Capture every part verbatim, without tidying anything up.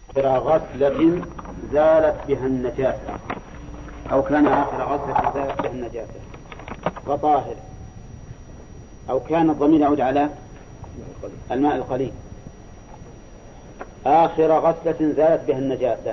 آخر غسلة زالت بها النجاسة أو كان آخر غسلة زالت بها النجاسة فطاهر، أو كان الضمير يعود على الماء القليل. آخر غسلة زالت بها النجاسة،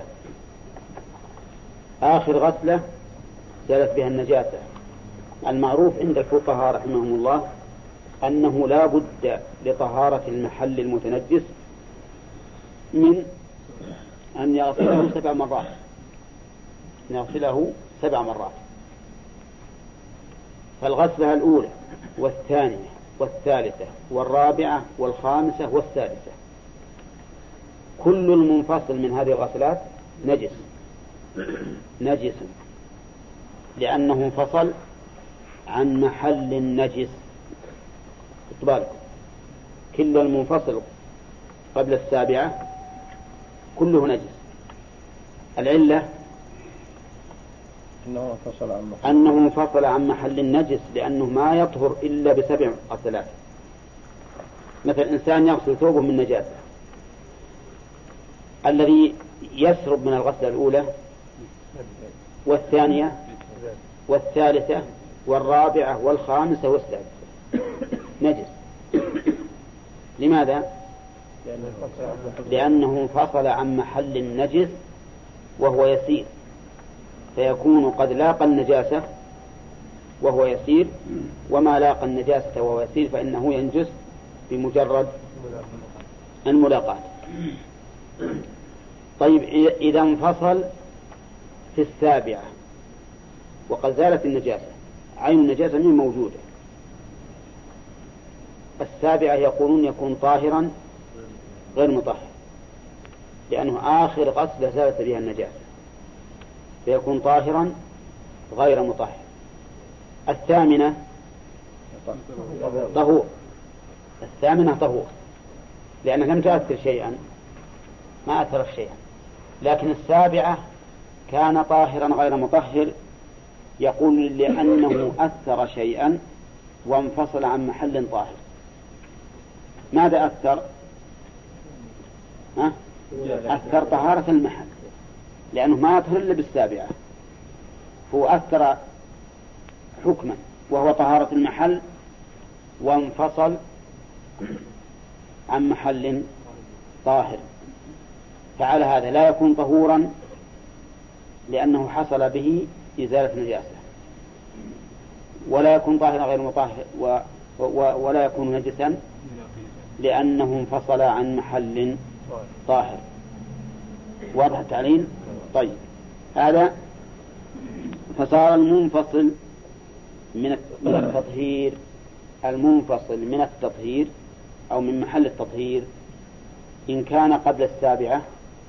آخر غسلة زالت بها النجاسة. المعروف عند الفقهاء رحمهم الله أنه لا بد لطهارة المحل المتنجس من أن يغسله سبع مرات أن يغسله سبع مرات فالغسلة الأولى والثانية والثالثة والرابعة والخامسة والسادسة كل المنفصل من هذه الغسلات نجس نجس لأنه انفصل عن محل النجس. بالك كل المنفصل قبل السابعة كله نجس. العلة أنه انفصل عن محل النجس لأنه ما يطهر إلا بسبع غسلات. مثل إنسان يغسل ثوبه من نجاسة، الذي يسرب من الغسلة الأولى والثانية والثالثة والرابعة والخامسة والسادسة نجس. لماذا؟ لأنه انفصل عن محل النجس وهو يسير، فيكون قد لاقى النجاسة وهو يسير، وما لاقى النجاسة وهو يسير فإنه ينجس بمجرد الملاقاة. طيب إذا انفصل في السابعة وقد زالت النجاسة، عين النجاسة من موجودة، السابعة يقولون يكون طاهرا غير مطهر لأنه آخر غسلة زالت بها النجاسة فيكون طاهرا غير مطهر. الثامنة طهور، الثامنة طهور لأنها لم تؤثر شيئا، ما أثرت شيئا. لكن السابعة كان طاهرا غير مطهر، يقول لأنه أثر شيئا وانفصل عن محل طاهر. ماذا أثر؟ ها؟ أثر طهارة المحل لأنه ما يطهر إلا بالسابعة، هو أثر حكما وهو طهارة المحل وانفصل عن محل طاهر، فعلى هذا لا يكون طهورا لأنه حصل به إزالة نجاسة، ولا يكون طاهرا غير مطهر و... و... ولا يكون نجسا لأنه انفصل عن محل طاهر. واضح التعليل؟ طيب هذا فصار المنفصل من التطهير، المنفصل من التطهير أو من محل التطهير إن كان قبل السابعة.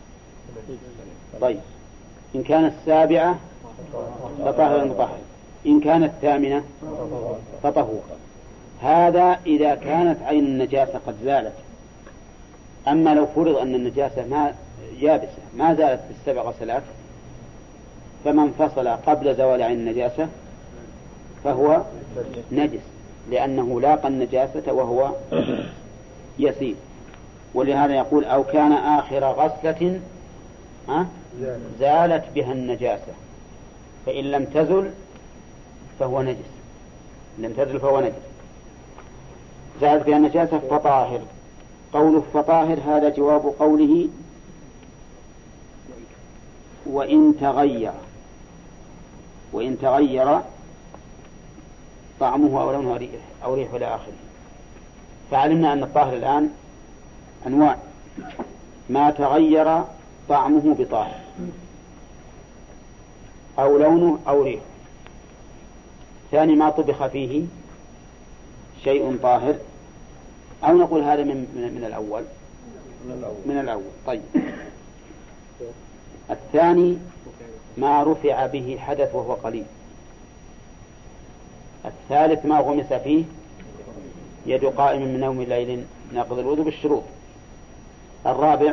طيب إن كان السابعة فطهر المطهر، إن كانت الثامنة فطهور. هذا إذا كانت عين النجاسة قد زالت. أما لو فرض أن النجاسة ما يابسة ما زالت بالسبع غسلات فمن فصل قبل زوال عين النجاسة فهو نجس لأنه لاقى النجاسة وهو يسير. ولهذا يقول أو كان آخر غسلة زالت بها النجاسة، فإن لم تزل فهو نجس، لم تزل فهو نجس. زالت بها النجاسة فطاهر. قوله فطاهر هذا جواب قوله وإن تغير، وإن تغير طعمه أو لونه ريح أو ريح إلى آخره. فعلمنا أن الطاهر الآن أنواع: ما تغير طعمه بطاهر أو لونه أو ريح. ثاني ما طبخ فيه شيء طاهر، أو نقول هذا من, من, من الأول من الأول طيب. الثاني ما رفع به حدث وهو قليل. الثالث ما غمس فيه يد قائم من نوم الليل ناقض الوضوء بالشروط. الرابع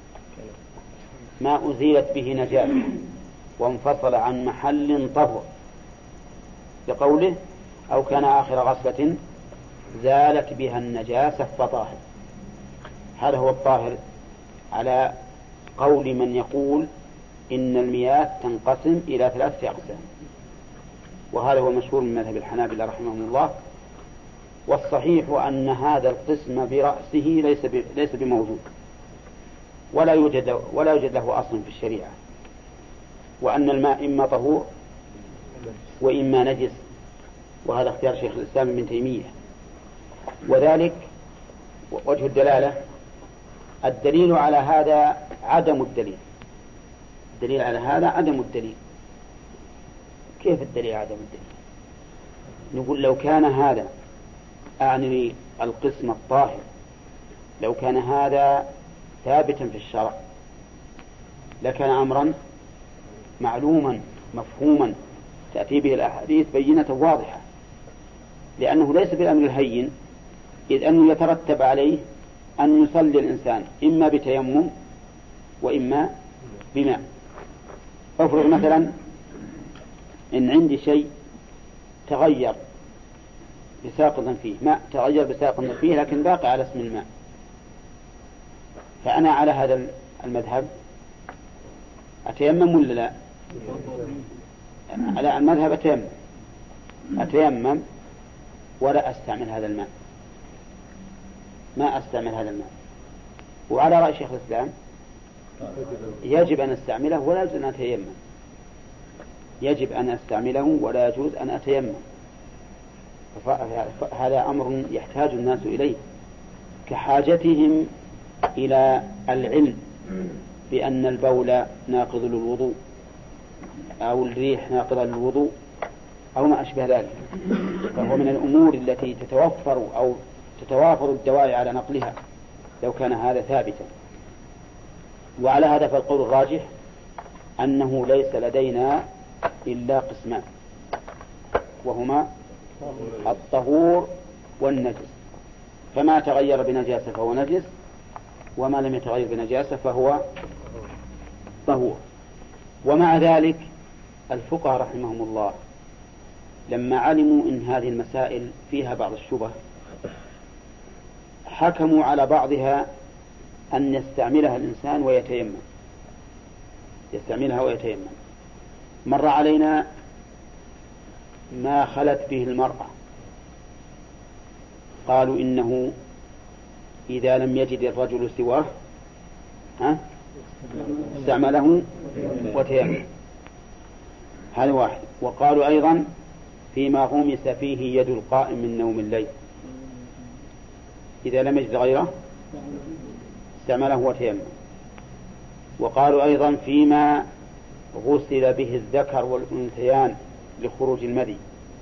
ما أزيلت به نجاسة وانفصل عن محل طهور بقوله أو كان آخر غسلة زالت بها النجاسة فطاهر. هذا هو الطاهر على قول من يقول إن المياه تنقسم إلى ثلاثة أقسام، وهذا هو المشهور من مذهب الحنابلة رحمهم الله. والصحيح أن هذا القسم برأسه ليس ليس بموجود، ولا يوجد ولا يوجد له أصل في الشريعة، وأن الماء إما طهور وإما نجس، وهذا اختيار شيخ الإسلام ابن تيمية. وذلك وجه الدلالة، الدليل على هذا عدم الدليل. الدليل على هذا عدم الدليل. كيف الدليل عدم الدليل؟ نقول لو كان هذا، أعني القسم الطاهر، لو كان هذا ثابتا في الشرع لكان أمرا معلوما مفهوما تأتي به الأحاديث بينة واضحة، لأنه ليس بالأمر الهين، إذ أنه يترتب عليه أن يصلي الإنسان إما بتيمم وإما بماء. أفرض مثلا إن عندي شيء تغير بساقط فيه، ماء تغير بساقط فيه لكن باقي على اسم الماء، فأنا على هذا المذهب أتيمم ولا لا؟ على المذهب أتيمم أتيمم ولا أستعمل هذا الماء، ما أستعمل هذا الماء. وعلى رأي شيخ الإسلام يجب أن أستعمله ولا يجوز أن أتيمم، يجب أن أستعمله ولا يجوز أن أتيمم. هذا أمر يحتاج الناس إليه كحاجتهم إلى العلم بأن البول ناقض للوضوء أو الريح ناقضة للوضوء أو ما أشبه ذلك، فهو من الأمور التي تتوفر أو تتوافر الدواعي على نقلها لو كان هذا ثابتا. وعلى هذا فالقول الراجح أنه ليس لدينا إلا قسمان، وهما الطهور والنجس، فما تغير بنجاسة فهو نجس، وما لم يتغير بنجاسة فهو طهور. ومع ذلك الفقهاء رحمهم الله لما علموا إن هذه المسائل فيها بعض الشبه حكموا على بعضها أن يستعملها الإنسان ويتيمم، يستعملها ويتيمم. مر علينا ما خلت به المرأة، قالوا إنه إذا لم يجد الرجل سواه ها استعمله وتيمم، هذا واحد. وقالوا أيضا فيما غمس فيه يد القائم من نوم الليل، إذا لم يجد غيره استعمله وتيمم. وقالوا أيضا فيما غسل به الذكر والأنثيان لخروج المذي،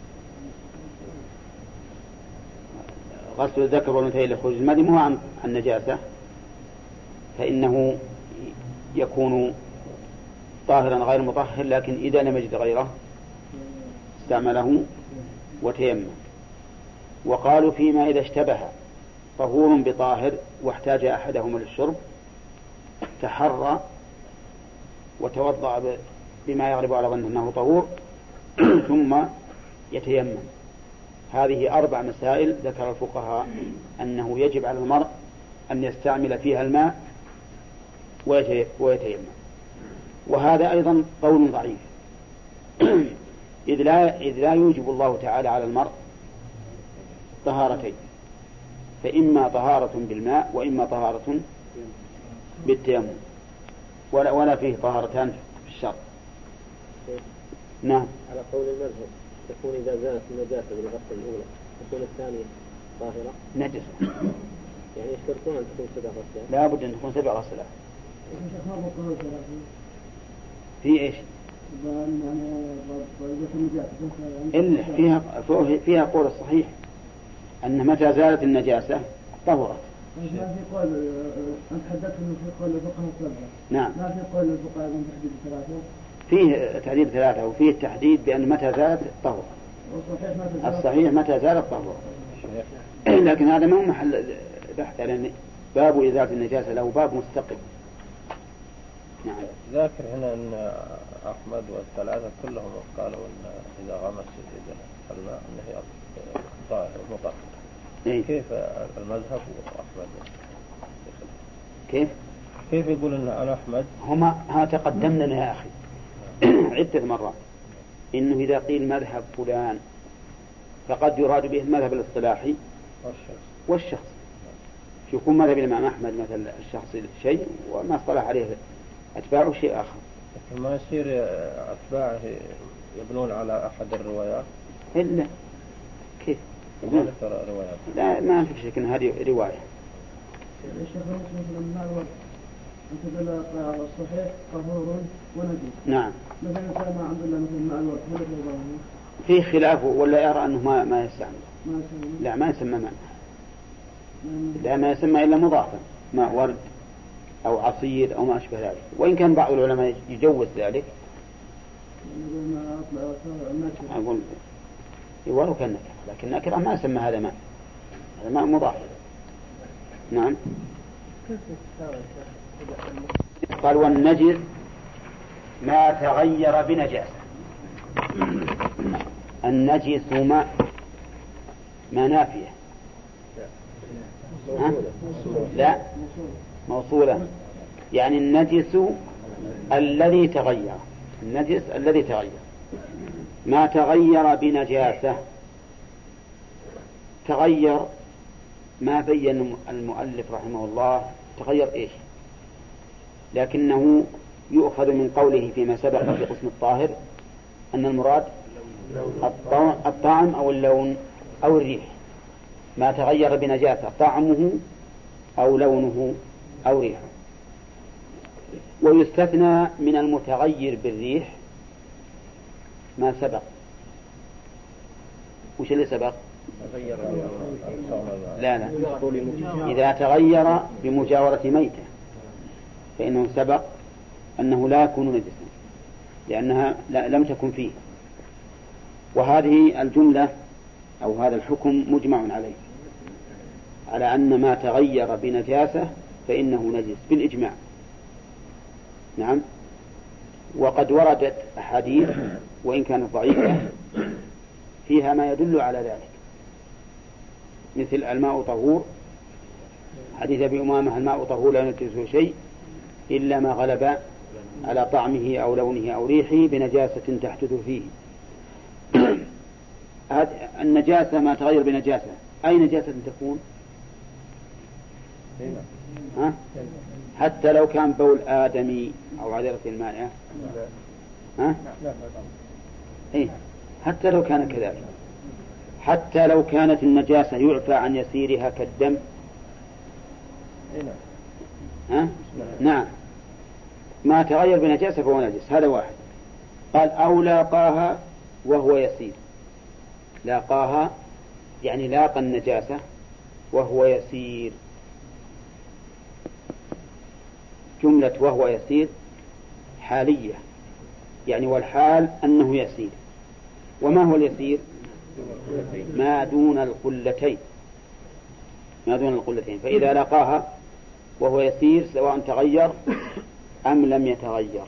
غسل الذكر والأنثيين لخروج المذي مو عن النجاسة، فإنه يكون طاهرا غير مطهر، لكن إذا لم يجد غيره استعمله وتيمم. وقالوا فيما إذا اشتبه طهور بطاهر واحتاج أحدهما للشرب تحرى وتوضأ بما يغلب على ظنه أنه طهور ثم يتيمم. هذه أربع مسائل ذكر الفقهاء أنه يجب على المرء أن يستعمل فيها الماء ويتيمم. وهذا أيضا قول ضعيف إذ لا, إذ لا يوجب الله تعالى على المرء طهارتين، فإما طهارة بالماء وإما طهارة بالتيمم، ولا, ولا فيه طهارتان في الشرع. نعم. على قول المذهب تكون إذا زالت النجاسة بالغسل الأولى تكون الثانية طاهرة نجسة، يعني يشترطون أن تكون سبع غسلات؟ لا بد أن تكون سبع غسلات. في إيش؟ إلا فيها فيها قول الصحيح أن متى زالت النجاسة طهرت. ما في قول أنت حدثت إنه في قول الفقهاء السبعة. نعم. ما في قول الفقهاء من تحديد ثلاثة. فيه تحديد ثلاثة وفيه التحديد بأن متى زالت طهرت. الصحيح متى زالت طهرت. لكن هذا ما هو محل بحث، لأن باب إزالة النجاسة له باب مستقل. نعم. ذاكر هنا أن أحمد والثلاثة كلهم قالوا أن إذا غمس الماء أنه طاهر مطهر. إيه؟ كيف المذهب وأحمد؟ كيف؟ كيف يقول أن على أحمد؟ هما ها تقدمنا لها يا أخي عدة مرات إنه إذا قيل مذهب فلان فقد يراد به المذهب الاصطلاحي والشخص والشخص. يكون مذهب الإمام أحمد مثل الشخص شيء وما اصطلح عليه أتباعه شيء آخر. لكن ما يصير أتباعه يبنون على أحد الروايات؟ إلا كيف؟ ما ذكر روايات. لا ما في شك أن هذه رواية. الشيخ مثلا ما هو أنت على الصحيح طهور ونجس. نعم. مثلا كان عبد الله مثل ماء الورد هل يضاهي؟ في خلاف ولا يرى أنه ما ما يستعمل؟ ما يسمى. لا ما يسمى ماء. لا ما يسمى إلا مضافا ماء ورد أو عصير أو ما أشبه ذلك. وإن كان بعض العلماء يجوز ذلك. أقول ولو كان نكرة لكن نكرة ما يسمى هذا ماء. هذا ماء مضاف. نعم. قال والنجس ما تغير بنجاسة. النجس ماء ما نافية. ها؟ لا موصولة يعني النجس الذي تغير. النجس الذي تغير ما تغير بنجاسة. تغير ما بين المؤلف رحمه الله تغير إيش، لكنه يؤخذ من قوله فيما سبق في قسم الطاهر أن المراد الطعم أو اللون أو الريح. ما تغير بنجاسة طعمه أو لونه أو ريحه. ويستثنى من المتغير بالريح ما سبق. وش اللي سبق؟ لا لا إذا تغير بمجاورة ميتة فإنه سبق أنه لا يكون نجسا لأنها لم تكن فيه. وهذه الجملة أو هذا الحكم مجمع عليه على أن ما تغير بنجاسة فإنه نجس بالإجماع. نعم. وقد وردت أحاديث وإن كانت ضعيفة فيها ما يدل على ذلك مثل الماء طهور حديث أبي أمامة الماء طهور لا ينجسه شيء إلا ما غلب على طعمه أو لونه أو ريحه بنجاسة تحدث فيه. النجاسة ما تغير بنجاسة أي نجاسة تكون ها؟ حتى لو كان بول آدمي أو عذرة المائعة ها؟ إيه؟ حتى لو كان كذلك حتى لو كانت النجاسة يعفى عن يسيرها كالدم ها؟ نعم ما تغير بنجاسة فهو نجس. هذا واحد. قال أو لاقاها وهو يسير. لاقاها يعني لاقى النجاسة وهو يسير. جملة وهو يسير حالية يعني والحال أنه يسير. وما هو اليسير؟ ما دون القلتين ما دون القلتين. فإذا لقاها وهو يسير سواء تغير أم لم يتغير.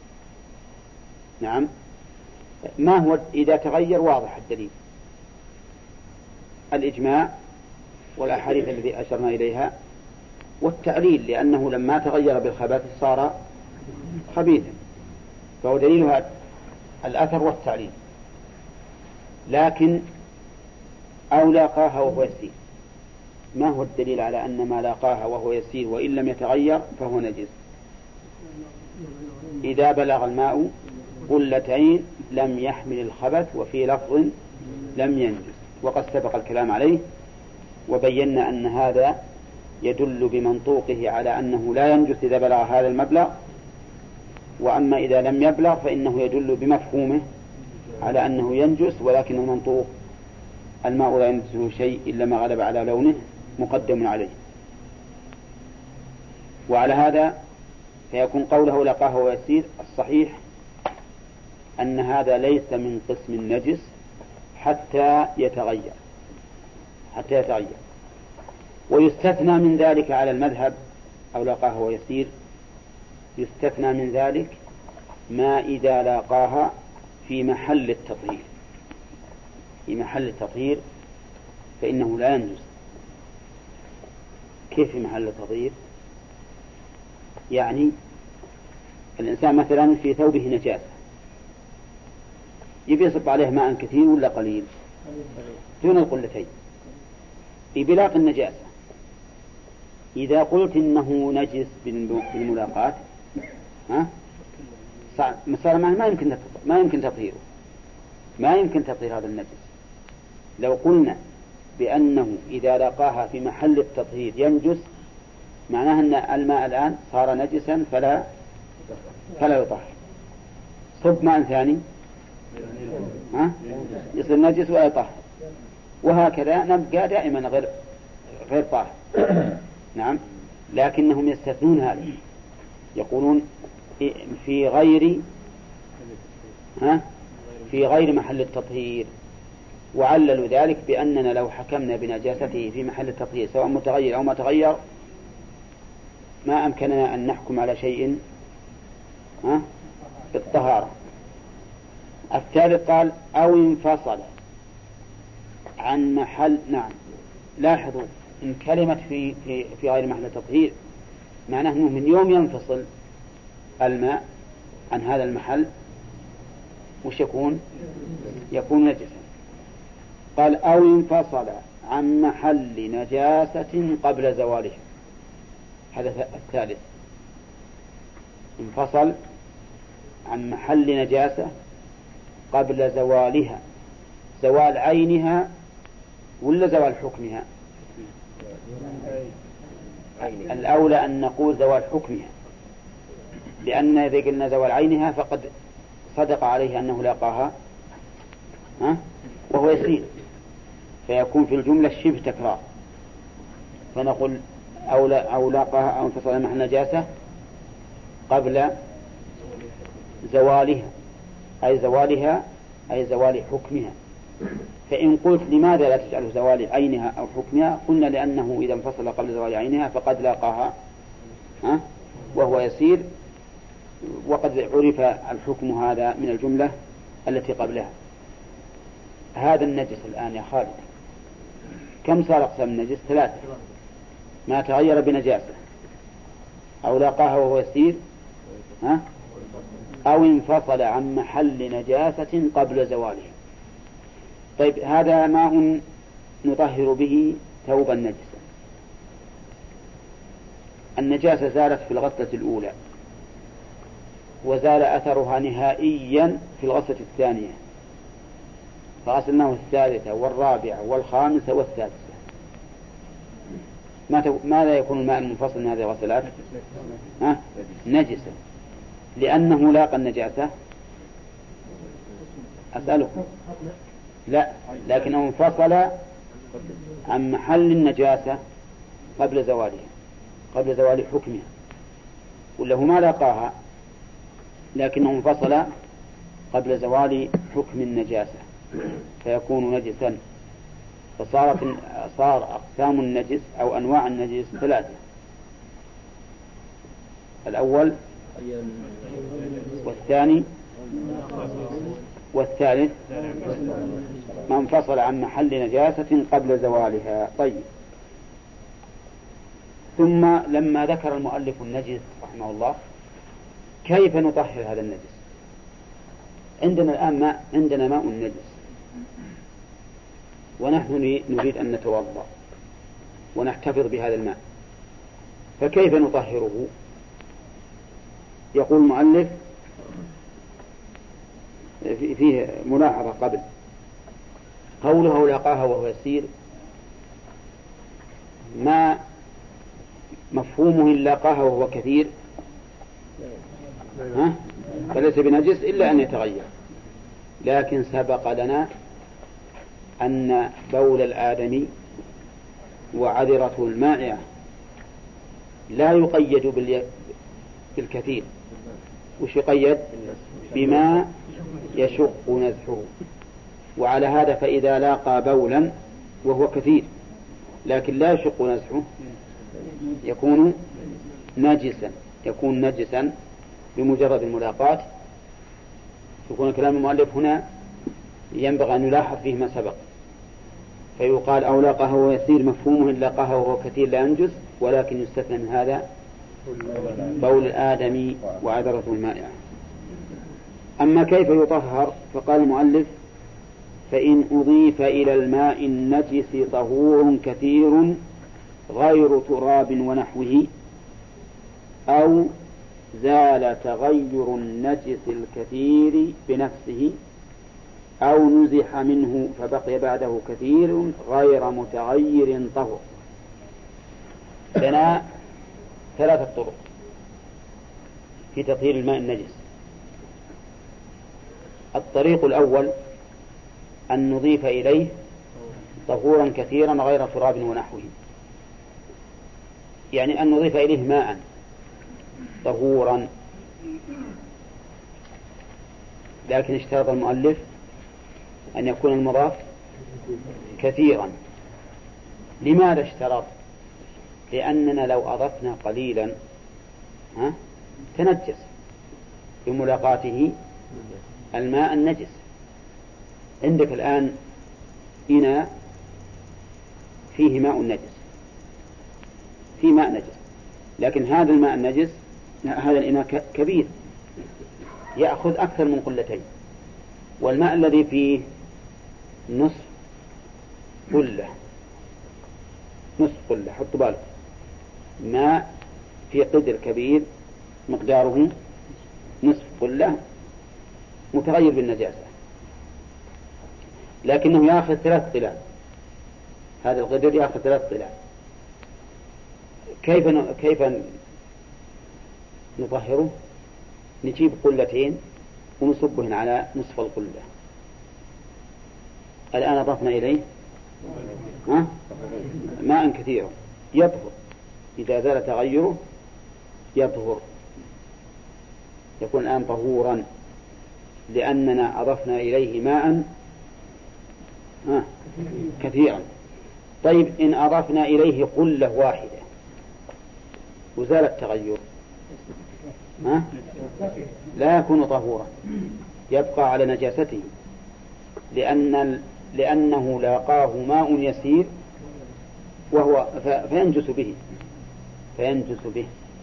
نعم. ما هو إذا تغير؟ واضح الدليل الإجماع والأحاديث التي أشرنا إليها والتعليل لأنه لما تغير بالخبث صار خبيثا فهو دليلها الأثر والتعليل. لكن أو لاقاها وهو يسير ما هو الدليل على أن ما لاقاها وهو يسير وإن لم يتغير فهو نجس؟ إذا بلغ الماء قلتين لم يحمل الخبث وفي لفظ لم ينجس. وقد سبق الكلام عليه وبينا أن هذا يدل بمنطوقه على أنه لا ينجس إذا بلغ هذا المبلغ. وأما إذا لم يبلغ فإنه يدل بمفهومه على أنه ينجس ولكن المنطوق الماء لا ينجسه شيء إلا ما غلب على لونه مقدم عليه. وعلى هذا فيكون قوله لقاه ويسير الصحيح أن هذا ليس من قسم النجس حتى يتغير حتى يتغير. ويستثنى من ذلك على المذهب أو لقاه ويسير يستثنى من ذلك ما إذا لاقاها في محل التطهير في محل التطهير فإنه لا ينجس. كيف في محل التطهير؟ يعني الإنسان مثلا في ثوبه نجاسة يبي يصب عليه ماء كثير ولا قليل دون القلتين ببلاغ النجاسة. إذا قلت إنه نجس بالملاقاة ها صار ما يمكن ما يمكن تطهيره، ما يمكن تطهير هذا النجس. لو قلنا بأنه إذا لقاها في محل التطهير ينجس معناه أن الماء الآن صار نجسا فلا فلا يطهر. صب ماء ثاني ها يصير نجس ولا يطهر، وهكذا نبقى دائما غير غير طاهر. نعم، لكنهم يستثنون هذا، يقولون في غير ها في غير محل التطهير، وعللوا ذلك بأننا لو حكمنا بنجاسته في محل التطهير سواء متغير أو ما تغير ما أمكننا أن نحكم على شيء ها بالطهارة. الثالث قال أو انفصل عن محل. نعم، لاحظوا إن كلمة في في في غير محل التطهير معناه أنه من يوم ينفصل الماء عن هذا المحل وش يكون؟ يكون نجسا. قال أو انفصل عن محل نجاسة قبل زواله. هذا الثالث، انفصل عن محل نجاسة قبل زوالها، زوال عينها ولا زوال حكمها؟ الأولى أن نقول زوال حكمها، لأن إذا قلنا زوال عينها فقد صدق عليه أنه لاقاها ها وهو يسير، فيكون في الجملة شبه تكرار، فنقول أو لا أو لاقاها أو انفصل مع النجاسة قبل زوالها، أي زوالها أي زوال حكمها. فإن قلت لماذا لا تجعله زوال عينها أو حكمها؟ قلنا لأنه إذا انفصل قبل زوال عينها فقد لاقاها ها وهو يسير، وقد عرف الحكم هذا من الجملة التي قبلها. هذا النجس الآن يا خالد كم صار أقسام النجس؟ ثلاثة: ما تغير بنجاسة، أو لاقاها وهو يسير، ها أو انفصل عن محل نجاسة قبل زواله. طيب، هذا ماء نطهر به ثوبا نجسا، النجاسة زالت في الغسلة الأولى وزال أثرها نهائيا في الغسلة الثانية، فغسلناه الثالثة والرابعة والخامسة والسادسة. ماذا يكون الماء المنفصل من هذه الغسلات؟ ها؟ نجسا، لأنه لاقى النجاسة. أسألكم لا، لكنه انفصل عن محل النجاسة قبل زوالها، قبل زوال حكمها، ولا هو ما لاقاها لكنه انفصل قبل زوال حكم النجاسة فيكون نجسا. فصارت صار أقسام النجس أو أنواع النجس ثلاثة: الأول والثاني والثالث ما انفصل عن محل نجاسة قبل زوالها. طيب، ثم لما ذكر المؤلف النجس رحمه الله كيف نطهر هذا النجس؟ عندنا الآن ماء، عندنا ماء نجس ونحن نريد أن نتوضأ ونحتفظ بهذا الماء، فكيف نطهره؟ يقول المؤلف فيه ملاحظة قبل قوله لاقاها وهو يسير، ما مفهومه لاقاها وهو كثير ها؟ فليس بنجس إلا أن يتغير. لكن سبق لنا أن بول الآدمي وعذرته المائعة لا يقيد بالكثير، وش يقيد؟ بما يشق نزحه. وعلى هذا فإذا لاقى بولا وهو كثير لكن لا يشق نزحه يكون نجسا، يكون نجسا بمجرد الملاقاة. يكون كلام المؤلف هنا ينبغي أن يلاحظ فيه ما سبق، فيقال أو لاقاه وهو يسير مفهومه إن لاقاه وهو كثير لا ينجس، ولكن يستثنى من هذا بول الآدمي وعذرة المائعة. أما كيف يطهر فقال المؤلف فإن أضيف إلى الماء النجس طهور كثير غير تراب ونحوه أو زال تغير النجس الكثير بنفسه أو نزح منه فبقي بعده كثير غير متغير طهر. لنا ثلاثة طرق في تطهير الماء النجس. الطريق الأول أن نضيف إليه طهورا كثيرا غير تراب ونحوه، يعني أن نضيف إليه ماء طهورا، لكن اشترط المؤلف أن يكون المضاف كثيرا. لماذا اشترط؟ لأننا لو أضفنا قليلا ها تنجس بملاقاته الماء النجس. عندك الآن إناء فيه ماء نجس، فيه ماء نجس، لكن هذا الماء النجس هذا الإناء كبير يأخذ أكثر من قلتين، والماء الذي فيه نصف قلة، نصف قلة، حط بالك، ماء في قدر كبير مقداره نصف قلة متغير بالنجاسة، لكنه يأخذ ثلاث طلال، هذا القدر يأخذ ثلاث طلال. كيف كيف نطهره؟ نجيب قلتين ونصبهن على نصف القلة. الآن أضفنا إليه ها؟ ماء كثيرا يطهر، إذا زال تغيره يطهر، يكون الآن طهورا لأننا أضفنا إليه ماء ها كثيرا. طيب إن أضفنا إليه قلة واحدة وزال التغير ها؟ لا يكون طهورا، يبقى على نجاسته، لأن لأنه لاقاه ماء يسير وهو فينجس به فينجس به.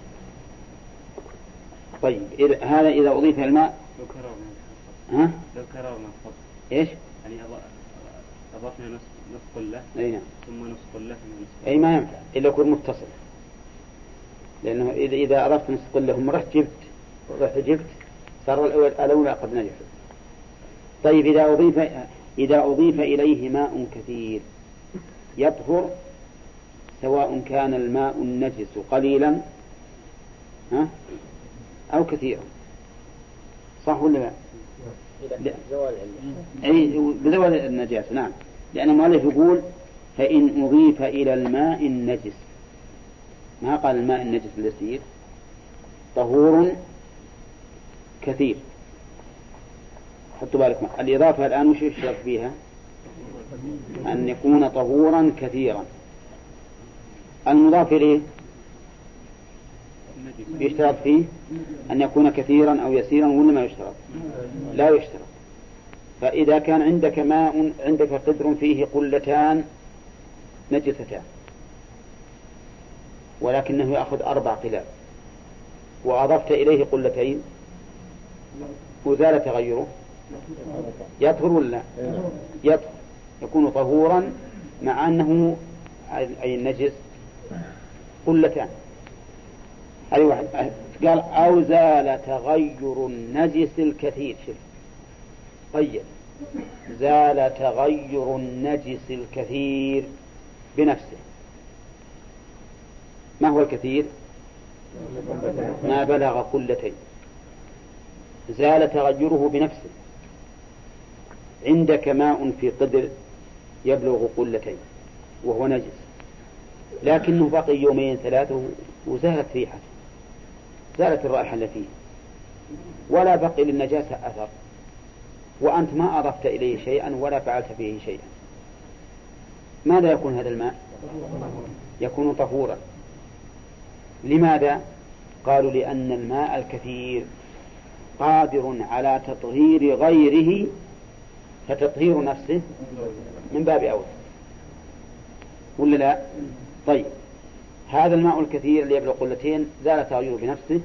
طيب هذا إذا أضيف الماء ها؟ إيش؟ يعني أضفنا نصف نصف قلة أي ثم نصف قلة ثم نصف. أي ما ينفع إلا يكون متصل، لأنه إذا إذا أضفت نصف قلة ثم رحت جبت رحت جبت صار الأول الأولى قد نجس. طيب إذا أضيف إذا أضيف إليه ماء كثير يطهر، سواء كان الماء النجس قليلا ها أو كثيرا، صح ولا لا؟ أي بزوال النجاسة. نعم، لأن المؤلف يقول فإن أضيف إلى الماء النجس، ما قال الماء النجس اليسير، طهور كثير. حطوا بالك الإضافة الآن وش يشترط فيها؟ أن يكون طهورا كثيرا. المضاف إليه يشترط فيه أن يكون كثيرا أو يسيرا ولا ما يشترط؟ لا يشترط. فإذا كان عندك ماء عندك قدر فيه قلتان نجستان ولكنه يأخذ أربع قلال وأضفت إليه قلتين وزال تغيره، يطهر ولا يطهر؟ يكون طهورا مع أنه أي النجس قلتان. هذه واحد قال أو زال تغير النجس الكثير. شوف طيب زال تغير النجس الكثير بنفسه. ما هو الكثير؟ ما بلغ قلتين. زال تغيره بنفسه. عندك ماء في قدر يبلغ قلتين وهو نجس، لكنه بقي يومين ثلاثة وزالت ريحته، زالت الرائحة التي فيه ولا بقي للنجاسة أثر، وأنت ما أضفت إليه شيئا ولا فعلت فيه شيئا، ماذا يكون هذا الماء؟ يكون طهورا. لماذا؟ قالوا لأن الماء الكثير قادر على تطهير غيره، فتطهير نفسه من باب أولى ولا لا؟ طيب هذا الماء الكثير اللي يبلغ قلتين زال تغيره بنفسه،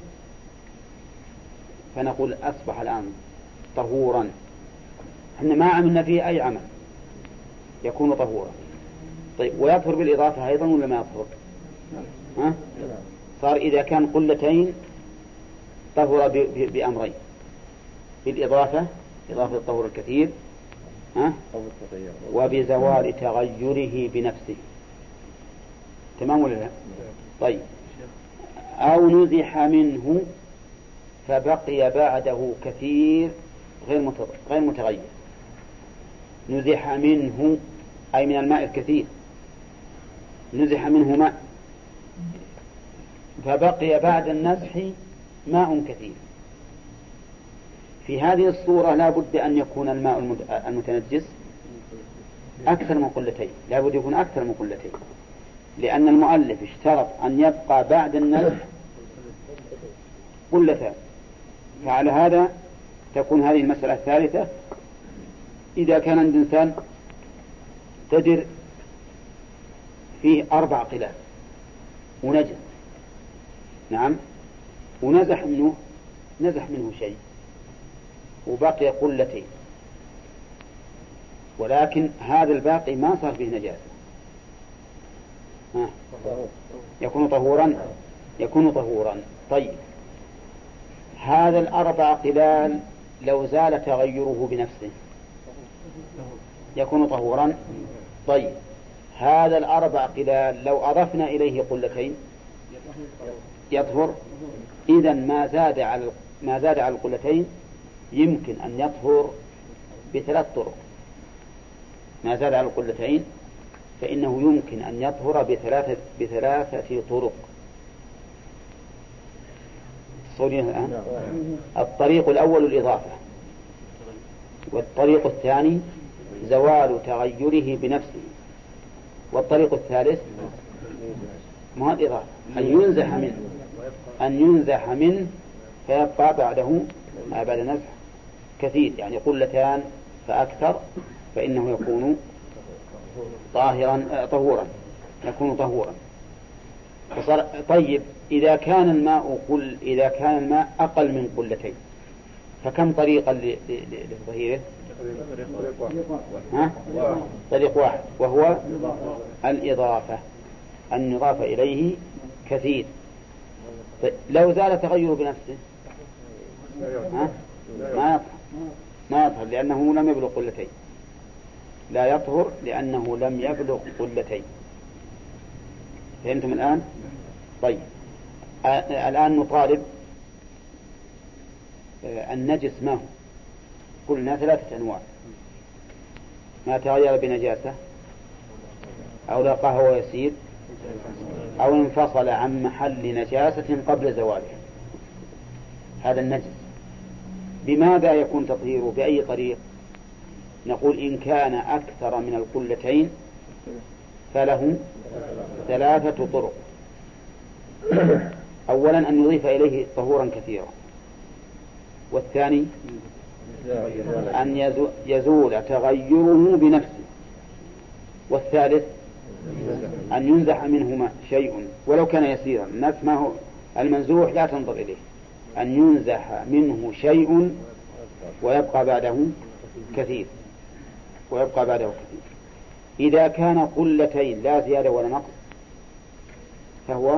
فنقول أصبح الآن طهورا. احنا ما عملنا فيه أي عمل، يكون طهورا. طيب ويطهر بالإضافة أيضا ولا ما يطهر؟ ها؟ صار إذا كان قلتين طهر بأمرين: بالإضافة، إضافة الطهور الكثير، ها؟ وبزوال تغيره بنفسه. تمام ولا لا؟ طيب. أو نزح منه فبقي بعده كثير غير غير متغير. نزح منه أي من الماء الكثير، نزح منه ماء فبقي بعد النزح ماء كثير. في هذه الصورة لا بد أن يكون الماء المتنجس أكثر من قلتين، لا بد يكون أكثر من قلتين، لأن المؤلف اشترط أن يبقى بعد النزح قلتان. فعلى هذا تكون هذه المسألة الثالثة: إذا كان عند إنسان تدر فيه أربع قلال ونجس، نعم، ونزح منه نزح منه شيء وبقي قلتين، ولكن هذا الباقي ما صار فيه نجاسة، ها. يكون طهورا يكون طهورا طيب، هذا الأربع قلال لو زال تغيره بنفسه يكون طهورا. طيب هذا الأربع قلال لو أضفنا إليه قلتين يطهر. إذن ما زاد على ما زاد على القلتين يمكن أن يطهر بثلاث طرق. ما زاد على القلتين فإنه يمكن أن يطهر بثلاثة بثلاثة طرق. الآن الطريق الأول الإضافة، والطريق الثاني زوال تغيره بنفسه، والطريق الثالث ما الإضافة، أن ينزح منه أن ينزح منه فيبقى بعده ما بعد نزح كثير، يعني قلتان فأكثر، فإنه يكون طاهرا طهورا يكون طهورا. طيب إذا كان الماء قل إذا كان الماء أقل من قلتين فكم طريقا لتطهيره؟ ها؟ طريق واحد، وهو الإضافة، أن يضاف إليه كثير. لو زال تغيره بنفسه ها؟ ما يطهر ما يطهر لأنه لم يبلغ قلتين، لا يطهر لأنه لم يبلغ قلتين. فهمتم الآن؟ طيب الآن نطالب النجس ما هو؟ قلنا ثلاثة أنواع: ما تغير بنجاسة، أو لاقاه وهو يسير، أو انفصل عن محل نجاسة قبل زواله. هذا النجس. بماذا يكون تطهيره؟ بأي طريق؟ نقول إن كان أكثر من القلتين فله ثلاثة طرق. أولا أن يضيف إليه طهورا كثيرا، والثاني أن يزول تغيره بنفسه، والثالث أن ينزح منهما شيء ولو كان يسيرا. الناس ما هو المنزوح لا تنظر إليه، أن ينزح منه شيء ويبقى بعده كثير ويبقى بعده كثير. إذا كان قلتين لا زيادة ولا نقص فهو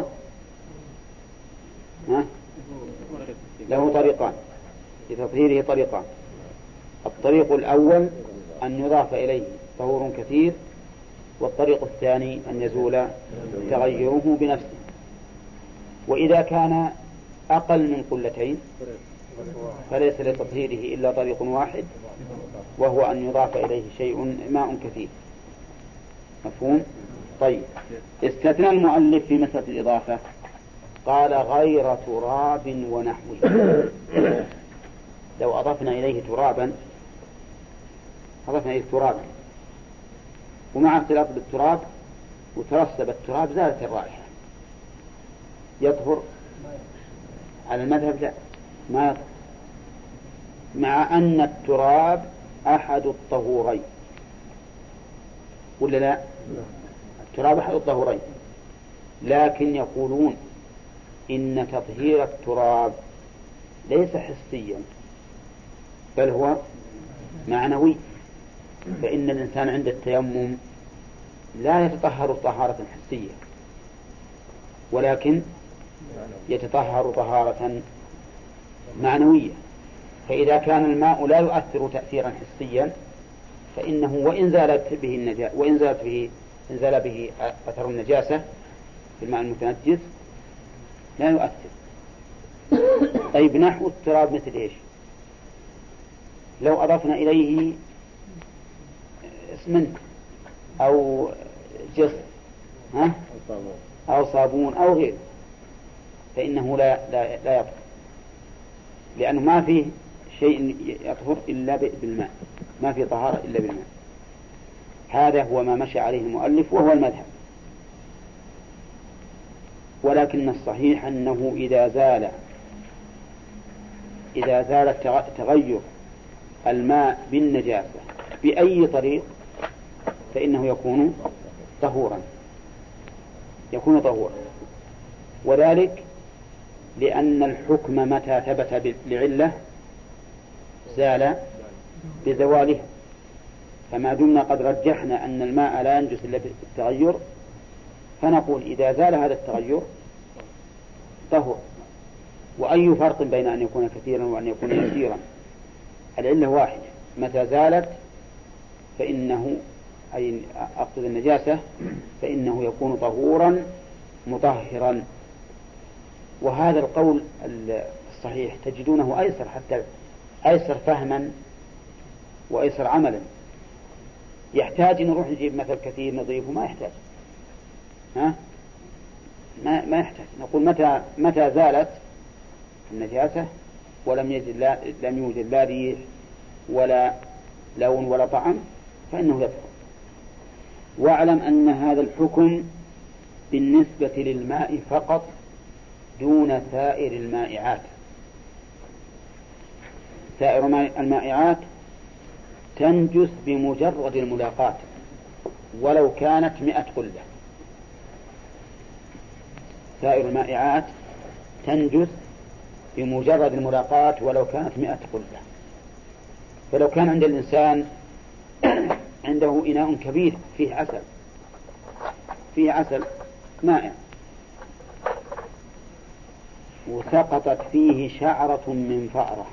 له طريقان لتطهيره طريقان: الطريق الأول أن يضاف إليه طهور كثير، والطريق الثاني أن يزول تغيره بنفسه. وإذا كان أقل من قلتين فليس لتطهيره إلا طريق واحد، وهو أن يضاف إليه شيء ماء كثير. مفهوم؟ طيب استثنى المؤلف في مسألة الإضافة، قال غير تراب ونحوه. لو أضفنا إليه ترابا أضفنا إليه ترابا ومع اختلاط بالتراب وترسب التراب زالت الرائحة، يطهر؟ على المذهب لا، ما يطهر، مع أن التراب أحد الطهورين، ولا لا؟ التراب أحد الطهورين، لكن يقولون إن تطهير التراب ليس حسيا بل هو معنوي، فإن الإنسان عند التيمم لا يتطهر طهارة حسية ولكن يتطهر طهارة معنوية. فإذا كان الماء لا يؤثر تأثيرا حسيا فإنه وإن زالت به النجاسة وإن زالت به إن زال به أثر النجاسة في الماء المتنجس لا يؤثر. طيب نحو التراب مثل إيش؟ لو أضفنا إليه اسمنت أو جص ها؟ أو صابون أو غيره فإنه لا لا لا يطهر، لأنه ما فيه شيء يطهر إلا بالماء، ما في طهارة إلا بالماء. هذا هو ما مشى عليه المؤلف وهو المذهب. ولكن الصحيح أنه إذا زال إذا زال تغير الماء بالنجاسة بأي طريق فإنه يكون طهورا يكون طهورا وذلك لأن الحكم متى ثبت لعلة زال بزواله. فما دمنا قد رجحنا أن الماء لا ينجس إلا بالتغير فنقول إذا زال هذا التغير طهور. وأي فرق بين أن يكون كثيرا وأن يكون يسيرا؟ العلة واحدة، متى زالت فإنه أي أقصد النجاسة فإنه يكون طهورا مطهرا. وهذا القول الصحيح تجدونه أيسر حتى أيسر فهما وأيسر عملا. يحتاج أن نروح نجيب مثل كثير نضيفه؟ ما يحتاج ها؟ ما, ما يحتاج. نقول متى متى زالت النجاسة ولم يجد لا لم يوجد لا ريح ولا لون ولا طعم فإنه يطهر. واعلم أن هذا الحكم بالنسبة للماء فقط دون سائر المائعات. سائر المائعات تنجس بمجرد الملاقاة ولو كانت مئة قلة. سائر المائعات تنجس بمجرد الملاقاة ولو كانت مئة قلة. فلو كان عند الإنسان عنده إناء كبير فيه عسل فيه عسل مائع وسقطت فيه شعرة من فأرة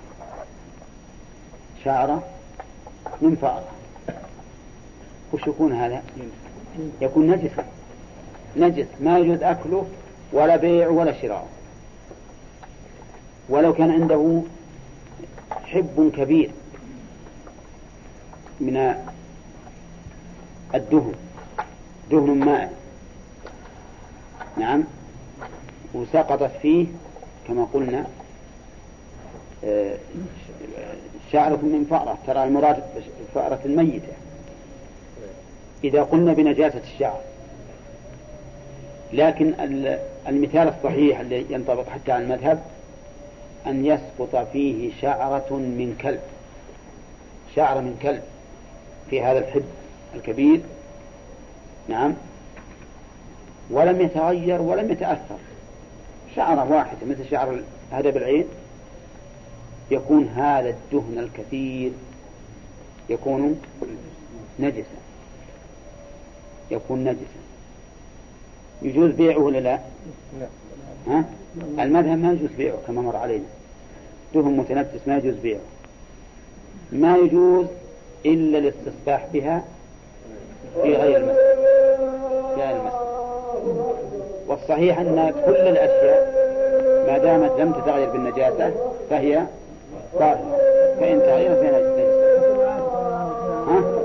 شعرة من فأرة وش يكون هذا؟ يكون نجسا نجس ما يجوز أكله ولا بيع ولا شراء. ولو كان عنده حب كبير من الدهن دهن مائع نعم وسقطت فيه كما قلنا شعرة من فأرة. ترى المراد فأرة الميتة إذا قلنا بنجاسة الشعر. لكن المثال الصحيح اللي ينطبق حتى على المذهب أن يسقط فيه شعرة من كلب شعرة من كلب في هذا الحب الكبير نعم ولم يتغير ولم يتأثر شعرة واحدة مثل شعر هدب العين يكون هذا الدهن الكثير يكون نجسا يكون نجسا. يجوز بيعه ولا لا؟ ها؟ المذهب ما يجوز بيعه كما مر علينا. دهن متنفس ما يجوز بيعه. ما يجوز إلا الاستصباح بها في غير المسجد في غير المسجد. والصحيح أن كل الأشياء ما دامت لم تتغير بالنجاسة فهي طاهرة فإن تغير فهي نجسة. ها؟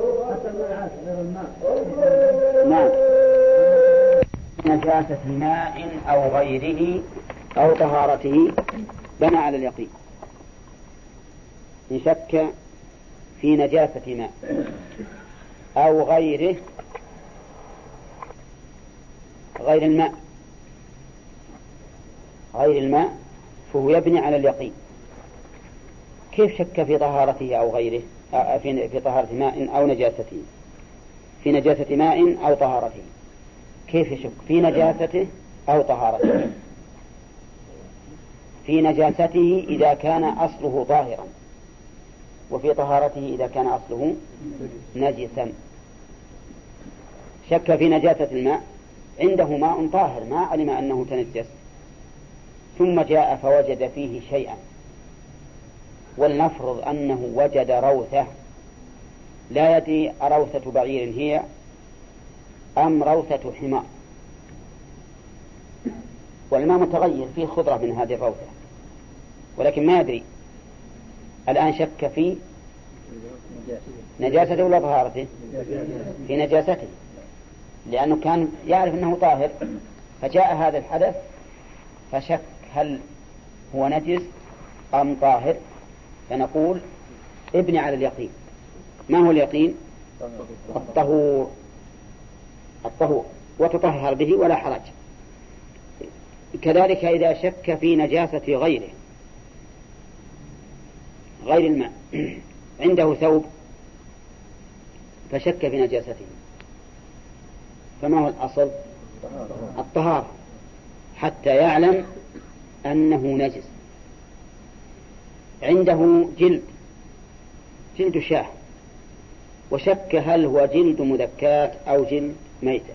نعم نجاسة ماء أو غيره أو طهارته بنى على اليقين. إن شك في نجاسة ماء أو غيره غير الماء غير الماء فهو يبني على اليقين. كيف شك في طهارته أو غيره في طهارة ماء أو نجاسته في نجاسة ماء أو طهارته؟ كيف يشك في نجاسته أو طهارته في نجاسته إذا كان أصله طاهرا، وفي طهارته إذا كان أصله نجسا. شك في نجاسة الماء، عنده ماء طاهر ما علم أنه تنجس، ثم جاء فوجد فيه شيئا، ولنفرض أنه وجد روثة لا يدري أروثة بعير هي أم روثة حمار، والماء متغير فيه خضرة من هذه الروثة ولكن ما يدري. الآن شك في نجاسته ولا طهارته؟ في نجاسته، لأنه كان يعرف أنه طاهر، فجاء هذا الحدث فشك هل هو نجس أم طاهر، فنقول ابني على اليقين. ما هو اليقين؟ الطهور الطهور وتطهر به ولا حرج. كذلك إذا شك في نجاسة غيره غير الماء، عنده ثوب فشك في نجاسته، فما هو الأصل؟ الطهارة حتى يعلم أنه نجس. عنده جلد جلد شاه وشك هل هو جلد مذكاة أو جلد ميتة،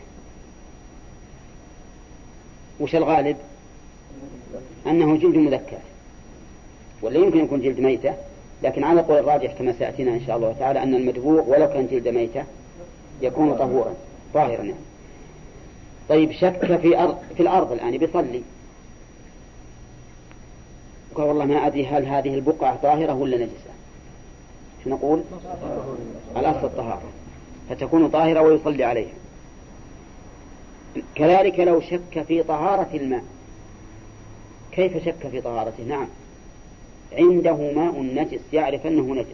وش الغالب؟ أنه جلد مذكاة، ولا يمكن يكون جلد ميتة، لكن على قول الراجح كما سيأتينا إن شاء الله تعالى أن المدبوغ ولو كان جلد ميتة يكون طهورا طاهرا يعني. طيب شك في أرض في الأرض الآن بيصلي، قال والله ما أدري هل هذه البقعة طاهرة ولا نجسة، شو نقول؟ الأصل الطهارة، فتكون طاهرة ويصلي عليها. كذلك لو شك في طهارة الماء، كيف شك في طهارته؟ نعم عنده ماء نجس يعرف أنه نجس،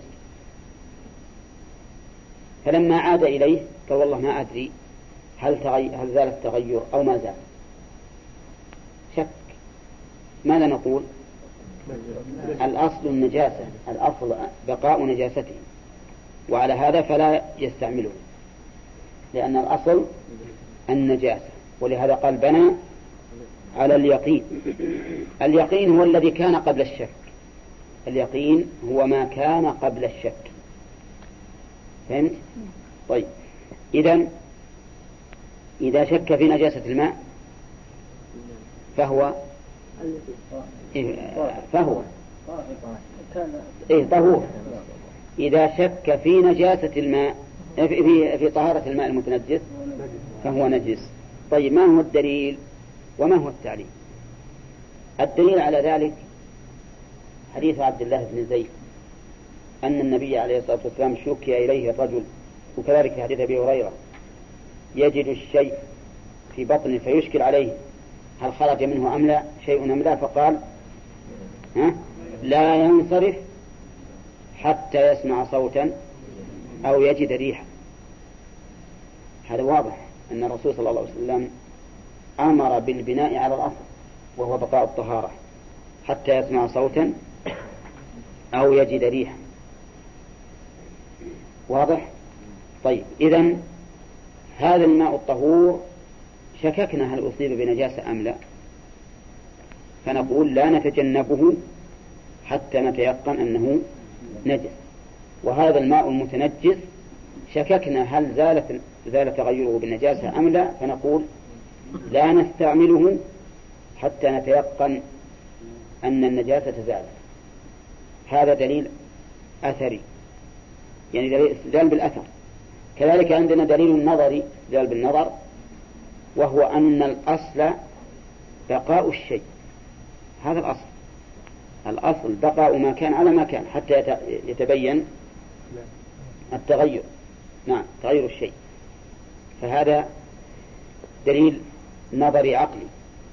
فلما عاد إليه قال والله ما أدري هل, تغي... هل زال التغير أو ما زال، شك. ماذا نقول؟ الأصل النجاسة، الأصل بقاء نجاسته، وعلى هذا فلا يستعمله لأن الأصل النجاسة، ولهذا قال بنى على اليقين. اليقين هو الذي كان قبل الشك، اليقين هو ما كان قبل الشك، فهمت؟ طيب إذن إذا شك في نجاسة الماء فهو فهو إيه طهور. إذا شك في نجاسة الماء في في طهارة الماء المتنجس فهو نجس. طيب ما هو الدليل وما هو التعليل؟ الدليل على ذلك حديث عبد الله بن زيد أن النبي عليه الصلاة والسلام شكي إليه الرجل، وكذلك حديث أبي هريرة يجد الشيء في بطنه فيشكل عليه هل خرج منه أم لا شيء أم لا، فقال ها لا ينصرف حتى يسمع صوتا أو يجد ريحا. هذا واضح أن الرسول صلى الله عليه وسلم أمر بالبناء على الأصل وهو بقاء الطهارة حتى يسمع صوتا أو يجد ريحا. واضح؟ طيب إذن هذا الماء الطهور شككنا هل أصيب بنجاسة أم لا، فنقول لا نتجنبه حتى نتيقن أنه نجس. وهذا الماء المتنجس شككنا هل زالت زال تغيره بالنجاسة أم لا، فنقول لا نستعمله حتى نتيقن أن النجاسة زالت. هذا دليل أثري، يعني دليل استدلال بالأثر. كذلك عندنا دليل نظري استدلال بالنظر، وهو أن الأصل بقاء الشيء. هذا الأصل الأصل بقاء ما كان على ما كان حتى يتبين التغير. نعم تغير الشيء، فهذا دليل نظري عقلي.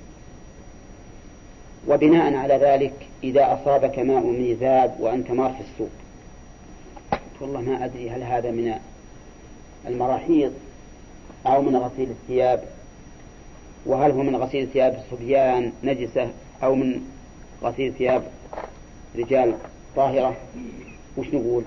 وبناء على ذلك إذا أصابك ماء ميزاب وأنت مار في السوق والله ما أدري هل هذا من المراحيض أو من غسيل الثياب، وهل هو من غسيل ثياب الصبيان نجسة أو من غسيل ثياب رجال طاهرة، وش نقول؟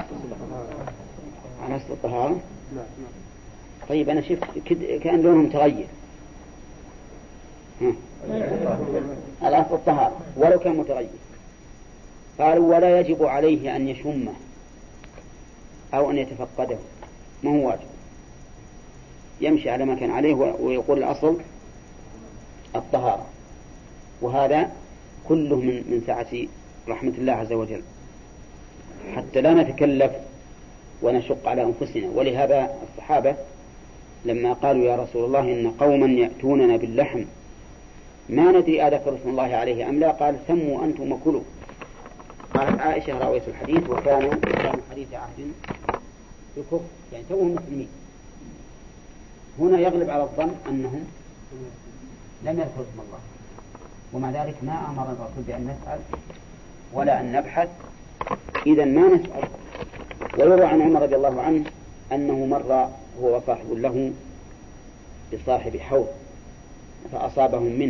على أصل الطهارة. طيب أنا شفت كأن لونهم تغير، الأصل الطهارة ولو كان متغير. قالوا ولا يجب عليه أن يشمه أو أن يتفقده، ما هو واجب، يمشي على ما كان عليه ويقول الأصل الطهارة. وهذا كله من من سعة رحمة الله عز وجل، حتى لا نتكلف ونشق على أنفسنا. ولهذا الصحابة لما قالوا يا رسول الله إن قوما يأتوننا باللحم ما ندري أذكر اسم الله عليه أم لا، قال سموا أنتم وكلوا. قالت عائشة راوية الحديث وكانوا كانوا حديث عهد بكفر، يعني توهم مسلمين. هنا يغلب على الظن أنهم لم يذكروا اسم الله، ومع ذلك ما أمر الرسول بأن نسأل ولا أن نبحث، إذا ما نسأل. ويروى عن عمر رضي الله عنه أنه مر هو وصاحب له بصاحب حوض فأصابهم منه،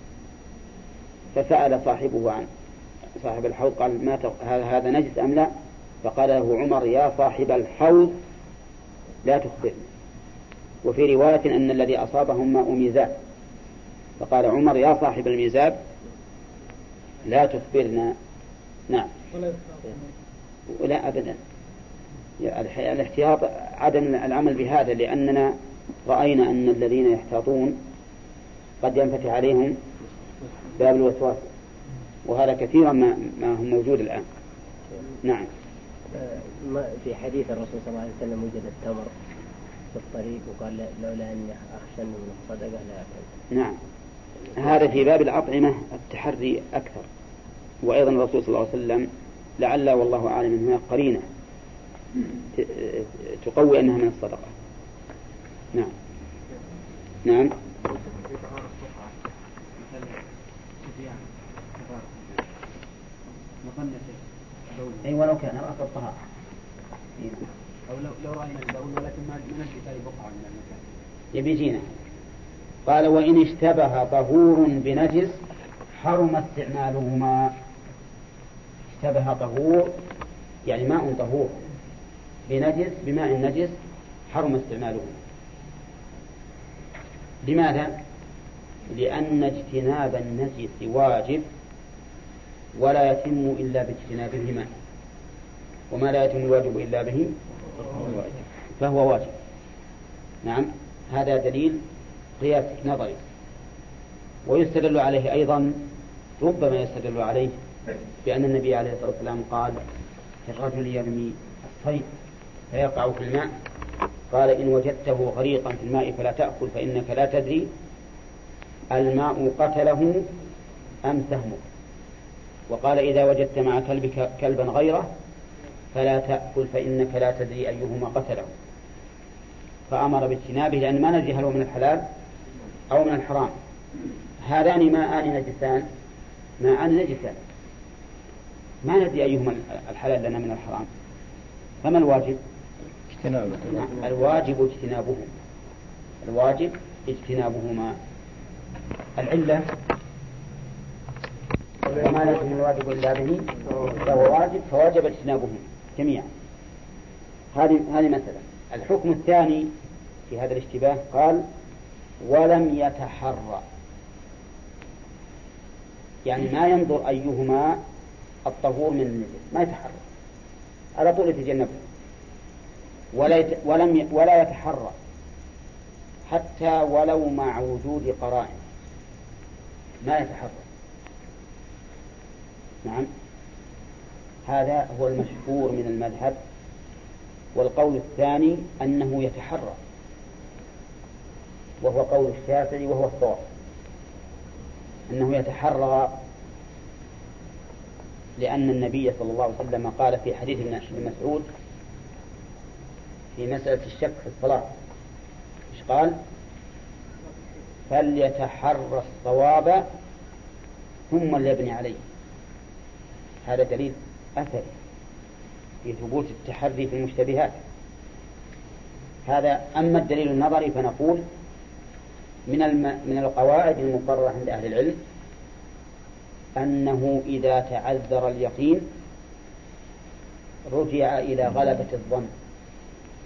فسأل صاحبه عن صاحب الحوض قال ما هذا نجس أم لا؟ فقال له عمر يا صاحب الحوض لا تخبرني. وفي رواية أن الذي أصابهم ماء ميزاب، فقال عمر يا صاحب الميزاب لا تخبرنا. نعم ولا أبدا، الاحتياط عدم العمل بهذا، لأننا رأينا أن الذين يحتاطون قد ينفتح عليهم باب الوسواس، وهذا كثيرا ما, ما هو موجود الآن. نعم. في حديث الرسول صلى الله عليه وسلم وجد التمر في الطريق وقال لولا أني أخشى من الصدقة لا أكل. نعم، هذا في باب الأطعمة التحري أكثر. وأيضا الرسول صلى الله عليه وسلم لعل والله أعلم من هناك قرينة تقوي أنها من الصدقة. نعم. نعم. أي ولو كان رأس الطهارة أو لو لو رأينا البول ولكن ما نجد أي بقعة من المكان يبيجينا. قال وإن اشتبه طهور بنجس حرم استعمالهما. اشتبه طهور يعني ماء طهور بنجس بماء نجس حرم استعمالهما. لماذا؟ لأن اجتناب النجس واجب ولا يتم إلا باجتنابهما، وما لا يتم الواجب إلا به فهو واجب. نعم، هذا دليل قياس نظري. ويستدل عليه أيضا، ربما يستدل عليه بأن النبي عليه الصلاة والسلام قال الرجل يرمي الصيد فيقع في الماء، قال إن وجدته غريقا في الماء فلا تأكل فإنك لا تدري الماء قتله أم سهمك. وقال إذا وجدت مع كلبك كلبا غيره فلا تأكل فإنك لا تدري أيهما قتله. فأمر باجتنابه لأن ما ندري هل هو من الحلال أو من الحرام. هذان ماءان نجسان ماءان نجسان ما ندري أيهما الحلال لنا من الحرام، فما الواجب؟ اجتنابه. الواجب اجتنابهما. الواجب اجتنابهما. العلة وما لا يتم الواجب إلا به فهو واجب، فواجب اجتنابهما جميعا. هذه هذه مسألة. الحكم الثاني في هذا الاشتباه قال ولم يتحرى، يعني ما ينظر أيهما الطهور من النجس، ما يتحرى على طول يتجنبه، ولا يت... ولم ي... ولا يتحرى حتى ولو مع وجود قرائن، ما يتحرى. نعم، هذا هو المشهور من المذهب. والقول الثاني أنه يتحرى، وهو قول الشافعي وهو الصواب، أنه يتحرى، لأن النبي صلى الله عليه وسلم قال في حديث ابن مسعود في مسألة الشك في الصلاة، إيش قال؟ فليتحرى الصواب ثم ليبني عليه. هذا دليل أثري في ثبوت التحري في المشتبهات. هذا. أما الدليل النظري فنقول من الم... من القواعد المقررة عند أهل العلم أنه إذا تعذر اليقين رجع إلى غلبة الظن.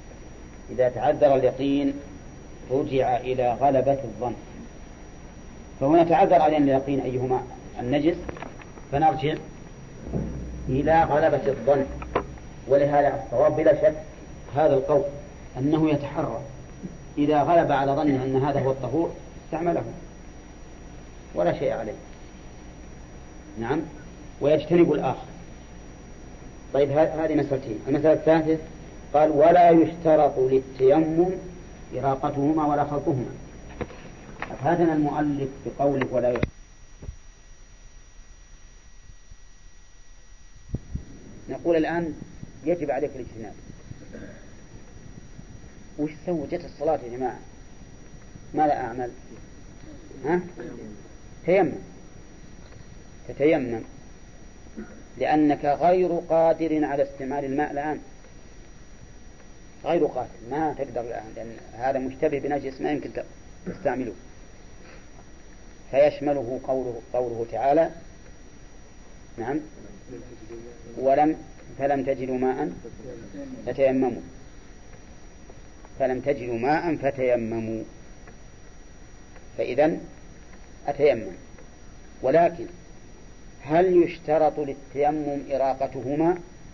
إذا تعذر اليقين رجع إلى غلبة الظن. فهنا تعذر علينا اليقين أيهما النجس، فنرجع إلى غلبة الظن. ولهذا الصواب بلا شك هذا القول أنه يتحرى إذا غلب على ظنه أن هذا هو الطهور استعمله ولا شيء عليه. نعم، ويجتنب الآخر. طيب هذه مسألتين. المسألة الثالثة قال ولا يشترط للتيمم إراقتهما ولا خلطهما. أفادنا المؤلف بقوله ولا يشترط. نقول الآن يجب عليك الاجتناب. وش سوى؟ جت الصلاة يا جماعة، ماذا أعمل؟ ها؟ تيمم، تتيمم لأنك غير قادر على استعمال الماء الآن، غير قادر، ما تقدر الآن لأن هذا مشتبه بنجس ما يمكن تستعمله. فيشمله قوله, قوله تعالى نعم ولم فلم تجدوا ماء فتيمموا فلم تجدوا ماء فتيمموا فإذن أتيمم. ولكن هل يشترط للتيمم إراقتهما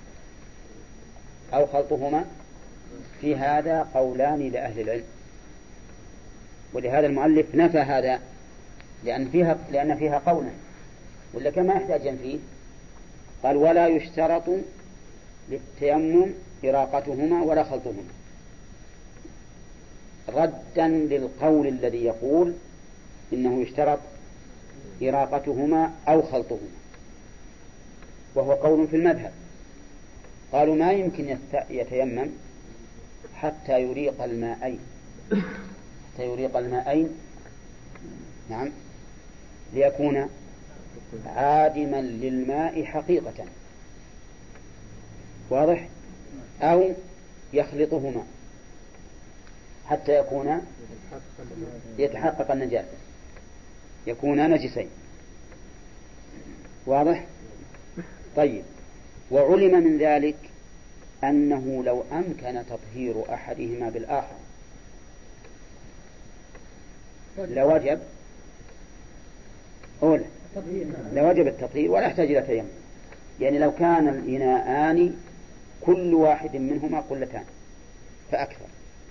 أو خلطهما؟ في هذا قولان لأهل العلم، ولهذا المؤلف نفى هذا لأن فيها, لأن فيها قولا، ولا كما يحتاج فيه. قال ولا يشترط للتيمم إراقتهما ولا خلطهما، ردا للقول الذي يقول إنه يشترط إراقتهما أو خلطهما، وهو قول في المذهب. قالوا ما يمكن يتيمم حتى يريق الماءين حتى يريق الماءين نعم ليكون عادما للماء حقيقة، واضح؟ أو يخلطهما حتى يكون يتحقق النجاسة، يكون نجسين، واضح؟ طيب، وعلم من ذلك أنه لو أمكن تطهير أحدهما بالآخر لوجب أولا لوجب التطهير ولا يحتاج إلى تيمم. يعني لو كان الإناءان كل واحد منهما قلتان فأكثر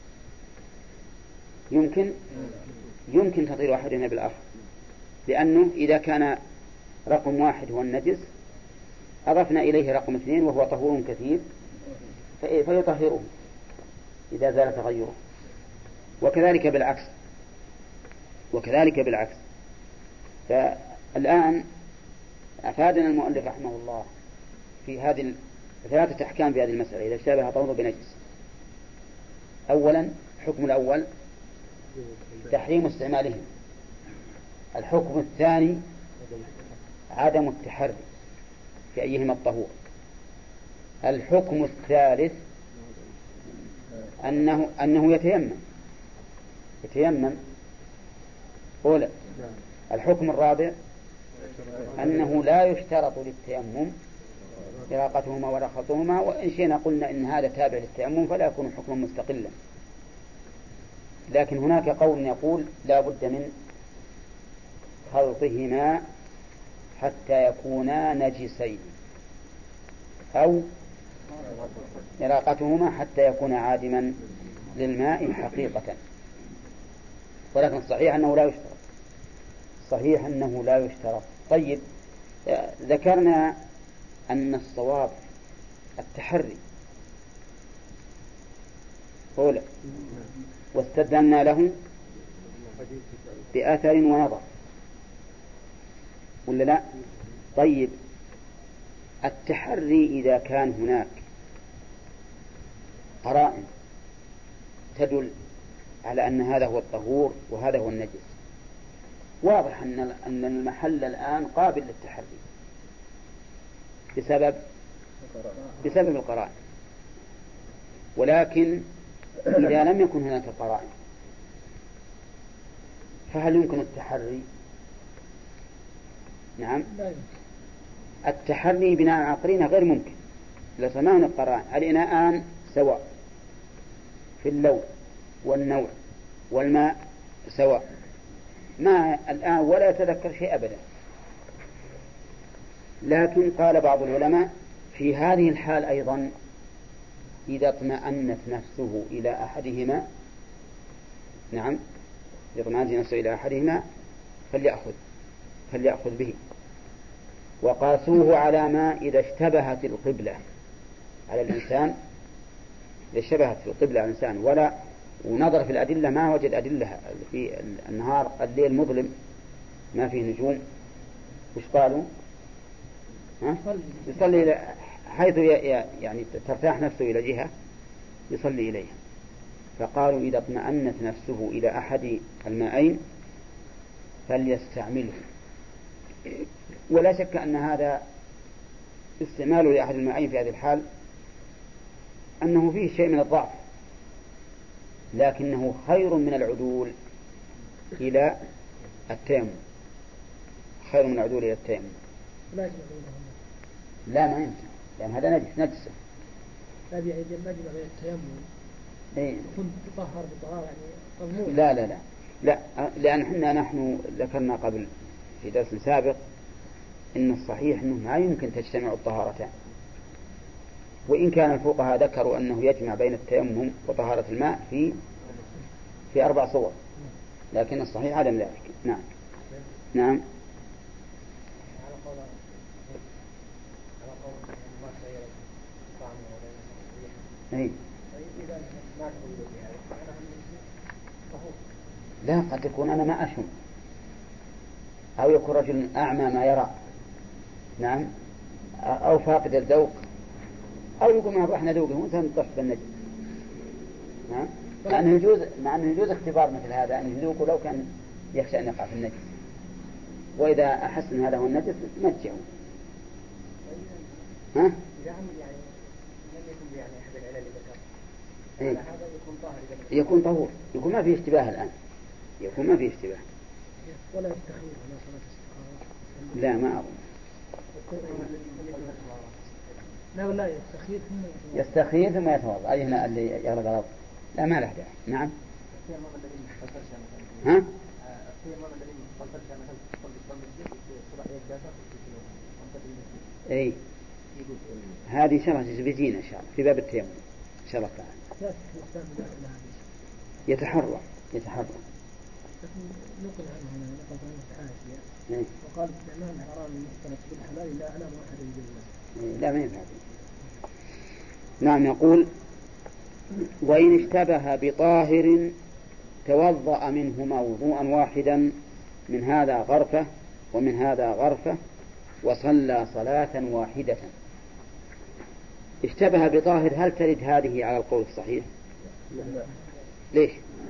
يمكن يمكن تطهير أحدهما بالآخر، لأنه إذا كان رقم واحد هو النجس أضفنا إليه رقم اثنين وهو طهور كثير فيطهره إذا زال تغيره. وكذلك بالعكس وكذلك بالعكس فالآن أفادنا المؤلف رحمه الله في هذه ثلاثة أحكام في هذه المسألة إذا اشتبه طهور بنجس. أولا الحكم الأول تحريم استعمالهم. الحكم الثاني عدم التحري في أيهما الطهور. الحكم الثالث أنه, أنه يتيمم يتيمم أولا. الحكم الرابع أنه لا يشترط للتيمم إراقتهما ولا خلطهما، وإن شئنا قلنا إن هذا تابع للتيمم فلا يكون حكما مستقلا. لكن هناك قول يقول لا بد من خلطهما حتى يكونا نجسين، أو إراقتهما حتى يكون عادما للماء حقيقة. ولكن الصحيح أنه لا يشترط صحيح أنه لا يشترط. طيب، ذكرنا أن الصواب التحري أولا، واستدلنا له بأثر ونظر، ولا لا؟ طيب، التحري إذا كان هناك قرائن تدل على أن هذا هو الطهور وهذا هو النجس، واضح أن أن المحل الآن قابل للتحري بسبب بسبب القرائن. ولكن إذا لم يكن هناك قرائن فهل يمكن التحري؟ نعم، التحري بناء على قرينة غير ممكن. لو سمعنا القرائن الإناءان سواء في اللون والنوع والماء سواء، ما الآن ولا يتذكر شيء أبدا. لكن قال بعض العلماء في هذه الحال أيضا إذا اطمأنت نفسه إلى أحدهما، نعم إذا اطمأنت نفسه إلى أحدهما فليأخذ فليأخذ به. وقاسوه على ما إذا اشتبهت القبلة على الإنسان، إذا اشتبهت في القبلة على الإنسان ولا ونظر في الأدلة ما وجد أدلة في النهار الليل مظلم ما فيه نجوم، وش قالوا؟ ها؟ يصلي إلى حيث يعني ترتاح نفسه إلى جهة يصلي إليها. فقالوا إذا اطمأنت نفسه إلى أحد الماءين فليستعمله. ولا شك أن هذا استعماله لأحد الماءين في هذه الحال أنه فيه شيء من الضعف، لكنه خير من العدول إلى التيمم، خير من العدول إلى التيمم. لا ما يمكن، لأن هذا نجس نجسة. هذه عيد المجمع بين التيمم إيه؟ كنت تطهر بطهارة يعني مضمون. لا لا لا لا لأن احنا نحن ذكرنا قبل في درس سابق إن الصحيح أنه ما يمكن تجتمع الطهارتان، وإن كان الفقهاء ذكروا أنه يجمع بين التيمم وطهارة الماء في في أربع صور، لكن الصحيح عدم ذلك. نعم نعم. إيه؟ لا قد يكون أنا ما أشم، أو يكون رجل أعمى ما يرى، نعم، أو فاقد الذوق، أو يقول ما رحنا ذوقه وسنطح بالنجم. نعم. مع أنه يجوز مع أنه يجوز اختبار مثل هذا أن يذوقه لو كان يخشى أن يقع في النجس، وإذا أحس أن هذا هو النجس نجعه. ها؟ إيه؟ يكون طهور، يكون ما فيه اشتباه الآن، يكون ما فيه اشتباه. ولا يستخير على صلاة الاستخارة؟ لا ما أظن. لا ولا يستخير ثم يستخير ثم يتوضأ. أي هنا اللي يغلق الأرض. لا ما له داعي. نعم. ها؟ إيه. هذه شرح بيجينا إن شاء الله في باب التيمم إن شاء الله تعالى. يتحرى يتحرى. نقل عنه نقل عنه حاشية وقال استعمال الحرام المختلط بالحلال لا أعلم أحد يجوز. لا ما ينفع. نعم. يقول وإن اشتبه بطاهر توضأ منهما وضوءا واحدا من هذا غرفة ومن هذا غرفة وصلى صلاة واحدة. اشتبه بطاهر، هل ترد هذه على القول الصحيح؟ ليش؟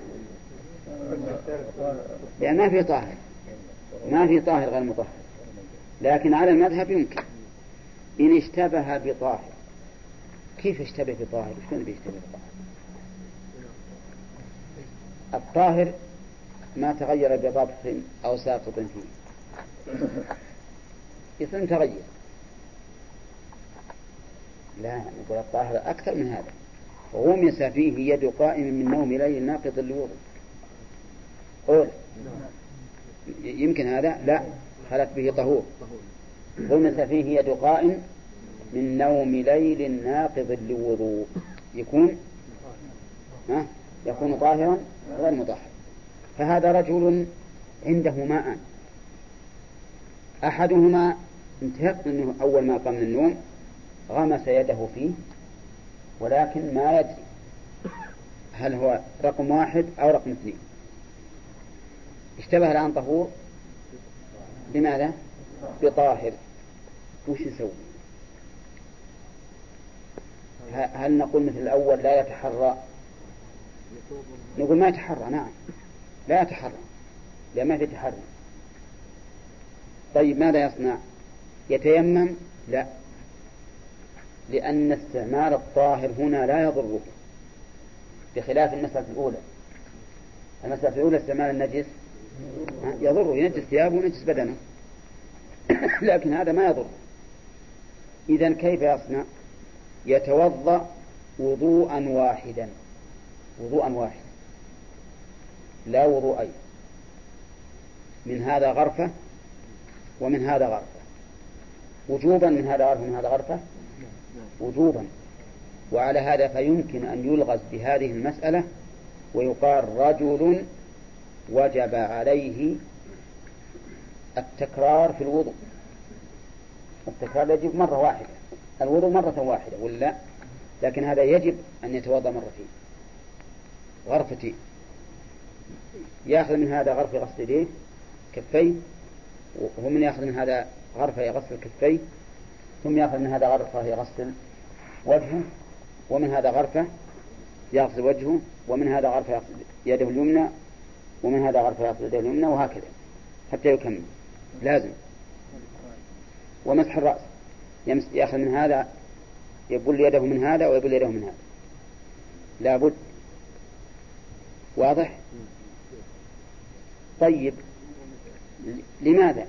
لأن ما في طاهر، ما في طاهر غير مطهر، لكن على المذهب يمكن. إن اشتبه بطاهر، كيف اشتبه بطاهر؟ شلون بيشتبه بطاهر؟ الطاهر ما تغير بضبط أو ساقط فيه، يصير تغير. لا نقول الطاهر أكثر من هذا. غمس فيه يد قائم من نوم ليل ناقض الوضوء. قول يمكن هذا؟ لا، خلت به طهور. غمس فيه يد قائم من نوم ليل ناقض للوضوء يكون ها يكون طاهرا غير مطهر. فهذا رجل عنده ماء، أحدهما انتهت منه أول ما قام من النوم غمس يده فيه، ولكن ما يدري هل هو رقم واحد أو رقم اثنين. اشتبه الآن طهور بماذا؟ بطاهر. وش نسوي؟ هل نقول مثل الأول لا يتحرى؟ نقول ما يتحرى. نعم لا يتحرى لأن ما يتحرى. طيب ماذا يصنع؟ يتيمم؟ لا، لأن استعمال الطاهر هنا لا يضره، بخلاف المسألة الأولى. المسألة الأولى استعمال النجس يضره، ينجس ثيابه وينجس بدنه، لكن هذا ما يضر. إذن كيف يصنع؟ يتوضأ وضوءا واحدا، وضوءا واحدا لا وضوءين. من هذا غرفة ومن هذا غرفة وجوبا، من هذا غرفة ومن هذا غرفة وجوبا. وعلى هذا فيمكن أن يلغز بهذه المسألة ويقال رجل وجب عليه التكرار في الوضوء. التكرار يجب مرة واحدة، الوضوء مرة واحدة ولا، لكن هذا يجب أن يتوضأ مرتين غرفتين، يأخذ من هذا غرفة غسل يديه كفيه، ومن يأخذ من هذا غرفة يغسل كفيه، ثم يأخذ من هذا غرفة يغسل وجهه، ومن هذا غرفة يغسل وجهه، ومن هذا غرفة يغسل يده اليمنى، ومن هذا غرفة يغسل يده اليمنى، وهكذا حتى يكمل لازم. ومسح الرأس يأخذ من هذا يبل يده من هذا ويبل يده من هذا، لابد. واضح؟ طيب لماذا؟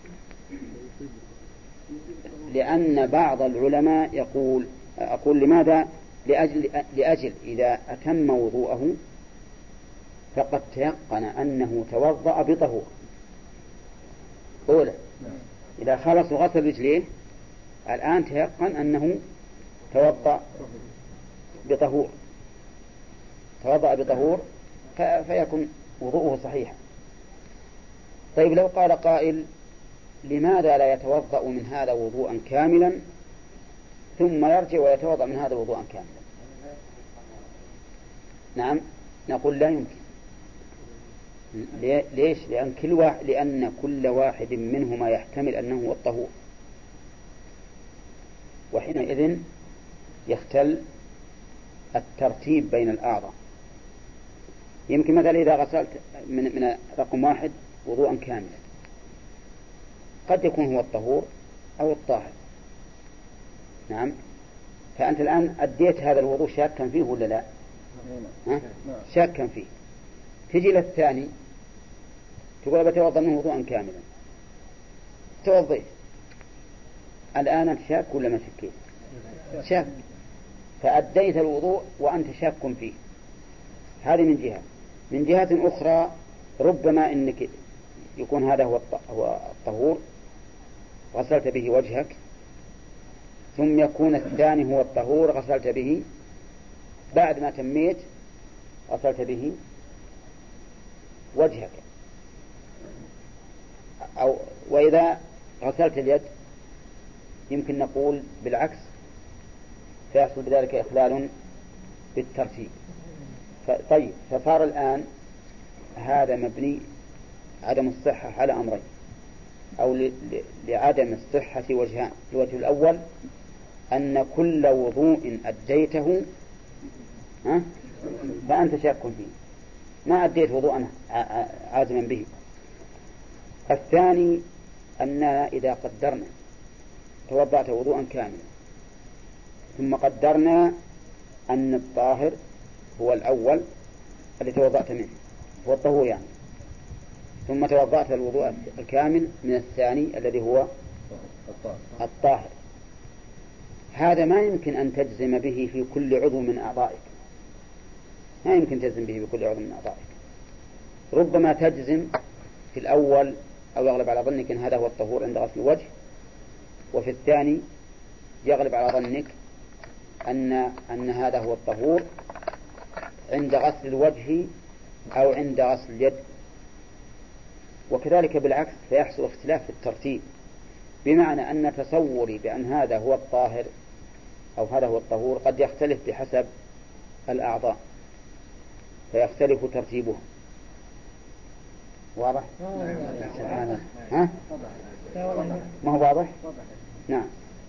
لأن بعض العلماء يقول أقول لماذا؟ لأجل, لأجل إذا أتم وضوءه فقد تيقن أنه توضأ بطهور. أولا إذا خلص غسل رجليه الآن تيقن أنه توضأ بطهور توضأ بطهور فيكون وضوءه صحيحا. طيب لو قال قائل لماذا لا يتوضأ من هذا وضوءا كاملا ثم يرجع ويتوضأ من هذا وضوءا كاملا؟ نعم نقول لا يمكن. ليش؟ لأن كل واحد لأن كل واحد منهما يحتمل أنه هو الطهور، وحينئذ يختل الترتيب بين الأعضاء. يمكن مثلا إذا غسلت من, من رقم واحد وضوءا كاملا قد يكون هو الطهور أو الطاهر. نعم. فأنت الآن أديت هذا الوضوء شاكا فيه ولا لا؟ ها؟ شاكا فيه. تجي للثاني تقول بتوضأ منه وضوءا كاملا، توضيت، الآن أنت شاك ولا ما شكيت؟ شاك، فأديت الوضوء وأنت شاك فيه. هذه من جهة. من جهة أخرى ربما إنك يكون هذا هو الطهور غسلت به وجهك، ثم يكون الثاني هو الطهور غسلت به بعد ما تميت غسلت به وجهك. أو وإذا غسلت اليد يمكن نقول بالعكس، فيحصل بذلك إخلال بالترتيب. طيب فصار الآن هذا مبني عدم الصحة على أمرين، أو لعدم الصحة وجهان. الوجه الأول أن كل وضوء أديته ها فأنت شاك فيه، ما أديت وضوءا عازما به. الثاني أننا إذا قدرنا توضأت وضوءا كاملا ثم قدرنا أن الطاهر هو الأول الذي توضأت منه هو الطهور يعني، ثم توضأت الوضوء الكامل من الثاني الذي هو الطاهر، هذا ما يمكن أن تجزم به في كل عضو من أعضائك، ما يمكن تجزم به بكل عضو من أعضائك. ربما تجزم في الأول أو يغلب على ظنك أن هذا هو الطهور عند غسل الوجه، وفي الثاني يغلب على ظنك أن أن هذا هو الطهور عند غسل الوجه أو عند غسل اليد، وكذلك بالعكس فيحصل اختلاف في الترتيب، بمعنى أن تصوري بأن هذا هو الطاهر أو هذا هو الطهور قد يختلف بحسب الأعضاء فيختلف ترتيبها. واضح؟ سبحان ها؟ ما هو واضح؟ نعم.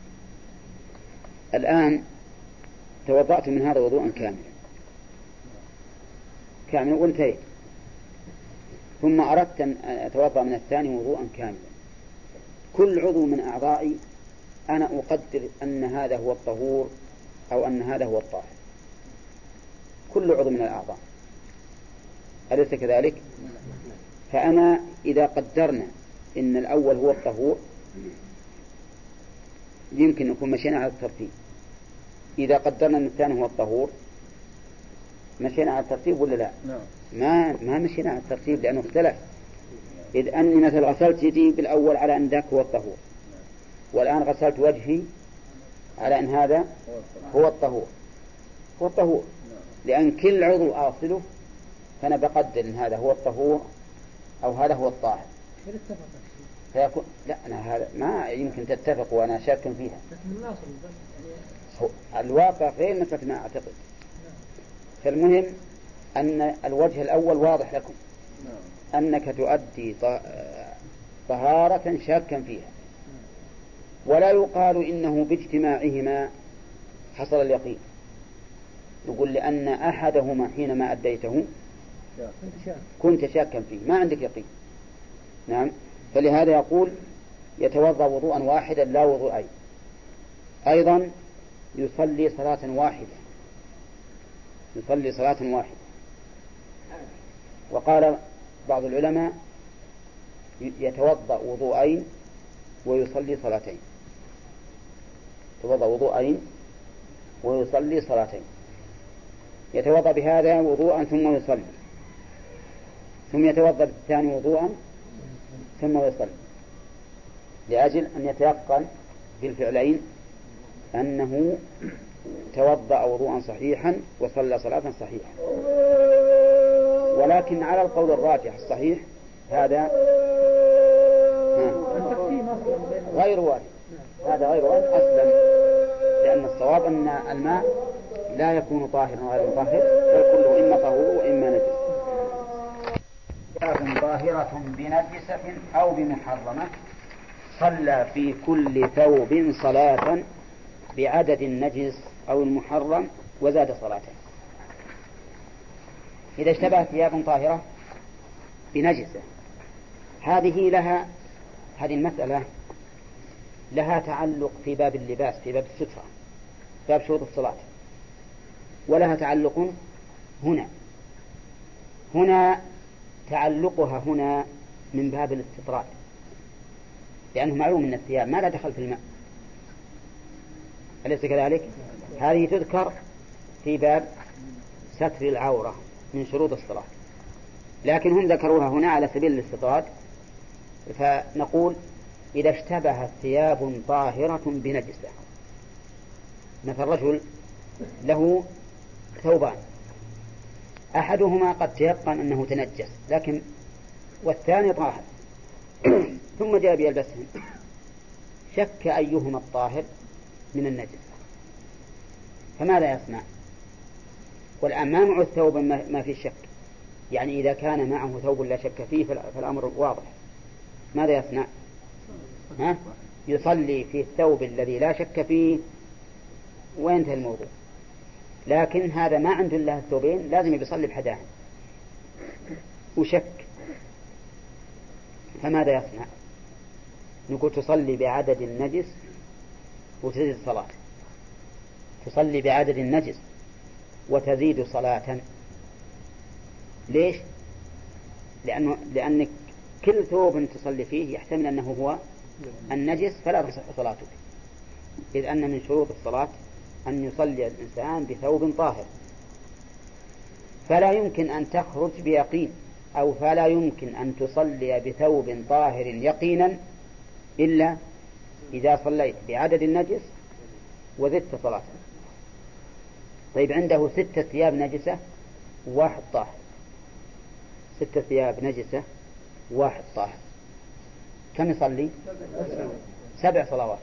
الآن توضأت من هذا وضوءا كاملا كاملا وانتهيت، ثم أردت أن أتوضأ من الثاني وضوءا كاملا. كل عضو من أعضائي أنا أقدر أن هذا هو الطهور أو أن هذا هو الطاهر، كل عضو من الأعضاء، أليس كذلك؟ فأنا إذا قدرنا إن الأول هو الطهور يمكن نكون مشينا على الترتيب، إذا قدرنا أن الثاني هو الطهور مشينا على الترتيب ولا لا؟ ما ما مشينا على الترتيب لأنه اختلف. إذ أني مثل غسلت يدي بالأول على أن ذاك هو الطهور، والآن غسلت وجهي على أن هذا هو الطهور هو الطهور لأن كل عضو أغسله فأنا بقدر أن هذا هو الطهور أو هذا هو الطاهر. فيكون لا أنا هذا ما يمكن تتفق وأنا شاك فيها. الواقع غير مثل ما أعتقد. فالمهم أن الوجه الأول واضح لكم أنك تؤدي طهارة شاكا فيها، ولا يقال إنه باجتماعهما حصل اليقين. نقول لأن أحدهما حينما أديته كنت شاكا فيه ما عندك يقين. نعم. فلهذا يقول يتوضأ وضوءا واحدا لا وضوءين. أيضا يصلي صلاة واحدة يصلي صلاة واحدة وقال بعض العلماء يتوضأ وضوءين ويصلي صلاتين يتوضأ وضوءين ويصلي صلاتين يتوضأ بهذا وضوءا ثم يصلي، ثم يتوضأ بالثاني وضوءا ثم يصلي، لأجل أن يتيقن بالفعلين أنه توضأ وضوءا صحيحا وصلى صلاة صحيحة. ولكن على القول الراجح الصحيح هذا غير وارد هذا غير وارد أصلا، لأن الصواب أن الماء لا يكون طاهرا غير مطهر، بل كله إما طهور وإما نجس. ثياب طاهرة بنجسة أو بمحرمة صلى في كل ثوب صلاة بعدد النجس أو المحرم وزاد صلاته. إذا اشتبهت ثياب طاهرة بنجسة هذه لها هذه المسألة لها تعلق في باب اللباس في باب السترة باب شروط الصلاة، ولها تعلق هنا هنا تعلقها هنا من باب الاستطراد، لأنه معلوم أن الثياب ما لا دخل في الماء، أليس كذلك؟ هذه تذكر في باب ستر العورة من شروط الصلاة، لكن هم ذكروها هنا على سبيل الاستطراد. فنقول إذا اشتبهت ثياب طاهرة بنجسة، مثل رجل له ثوبان أحدهما قد تيقن أنه تنجس لكن والثاني طاهر ثم جاء بيلبسهم، شك أيهما الطاهر من النجس، فماذا يصنع؟ والآن ما معه الثوب ما في شك، يعني إذا كان معه ثوب لا شك فيه فالأمر واضح. ماذا يصنع؟ ها؟ يصلي في الثوب الذي لا شك فيه وينتهي الموضوع. لكن هذا ما عنده إلا الثوبين، لازم يصلي بحداه وشك، فماذا يصنع؟ نقول تصلي بعدد النجس وتزيد صلاة، تصلي بعدد النجس وتزيد صلاة. ليش؟ لأنه لأنك كل ثوب تصلي فيه يحتمل أنه هو النجس فلا تصح صلاتك، إذ أن من شروط الصلاة أن يصلي الإنسان بثوب طاهر، فلا يمكن أن تخرج بيقين أو فلا يمكن أن تصلي بثوب طاهر يقينا إلا إذا صليت بعدد النجس وزدت صلاة. طيب عنده ستة ثياب نجسة وواحد طاهر، ستة ثياب نجسة وواحد طاهر، كم يصلي؟ سبع صلوات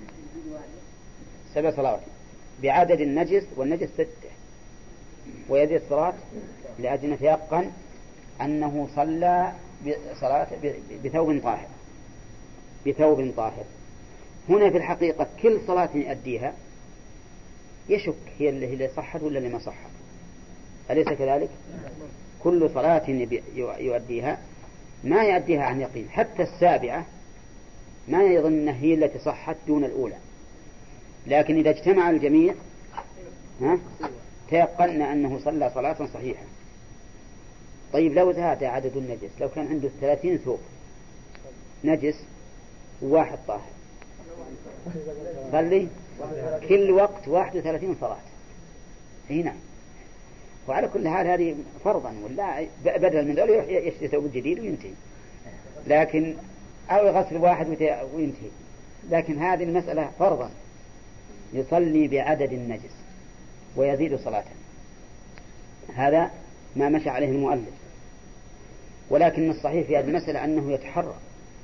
سبع صلوات بعدد النجس، والنجس ستة، ويزيد الصلاة لأجل أن يتيقن أنه صلى بصلاة بثوب طاهر بثوب طاهر. هنا في الحقيقة كل صلاة يؤديها يشك هي اللي صحت ولا اللي ما صحت، أليس كذلك؟ كل صلاة يؤديها ما يؤديها عن يقين، حتى السابعة ما يظن هي التي صحت دون الأولى، لكن إذا اجتمع الجميع ها تيقن أنه صلى صلاة صحيحة. طيب لو زاد عدد النجس، لو كان عنده ثلاثين ثوب نجس وواحد طاهر، صلي كل وقت واحد وثلاثين صلاة هنا. وعلى كل حال هذه فرضا، ولا بدل من ذلك يشتري ثوب جديد وينتهي. لكن أو يغسل واحد وينتهي. لكن هذه المسألة فرضا يصلي بعدد النجس ويزيد صلاته، هذا ما مشى عليه المؤلف. ولكن الصحيح في هذه المسألة أنه يتحرى،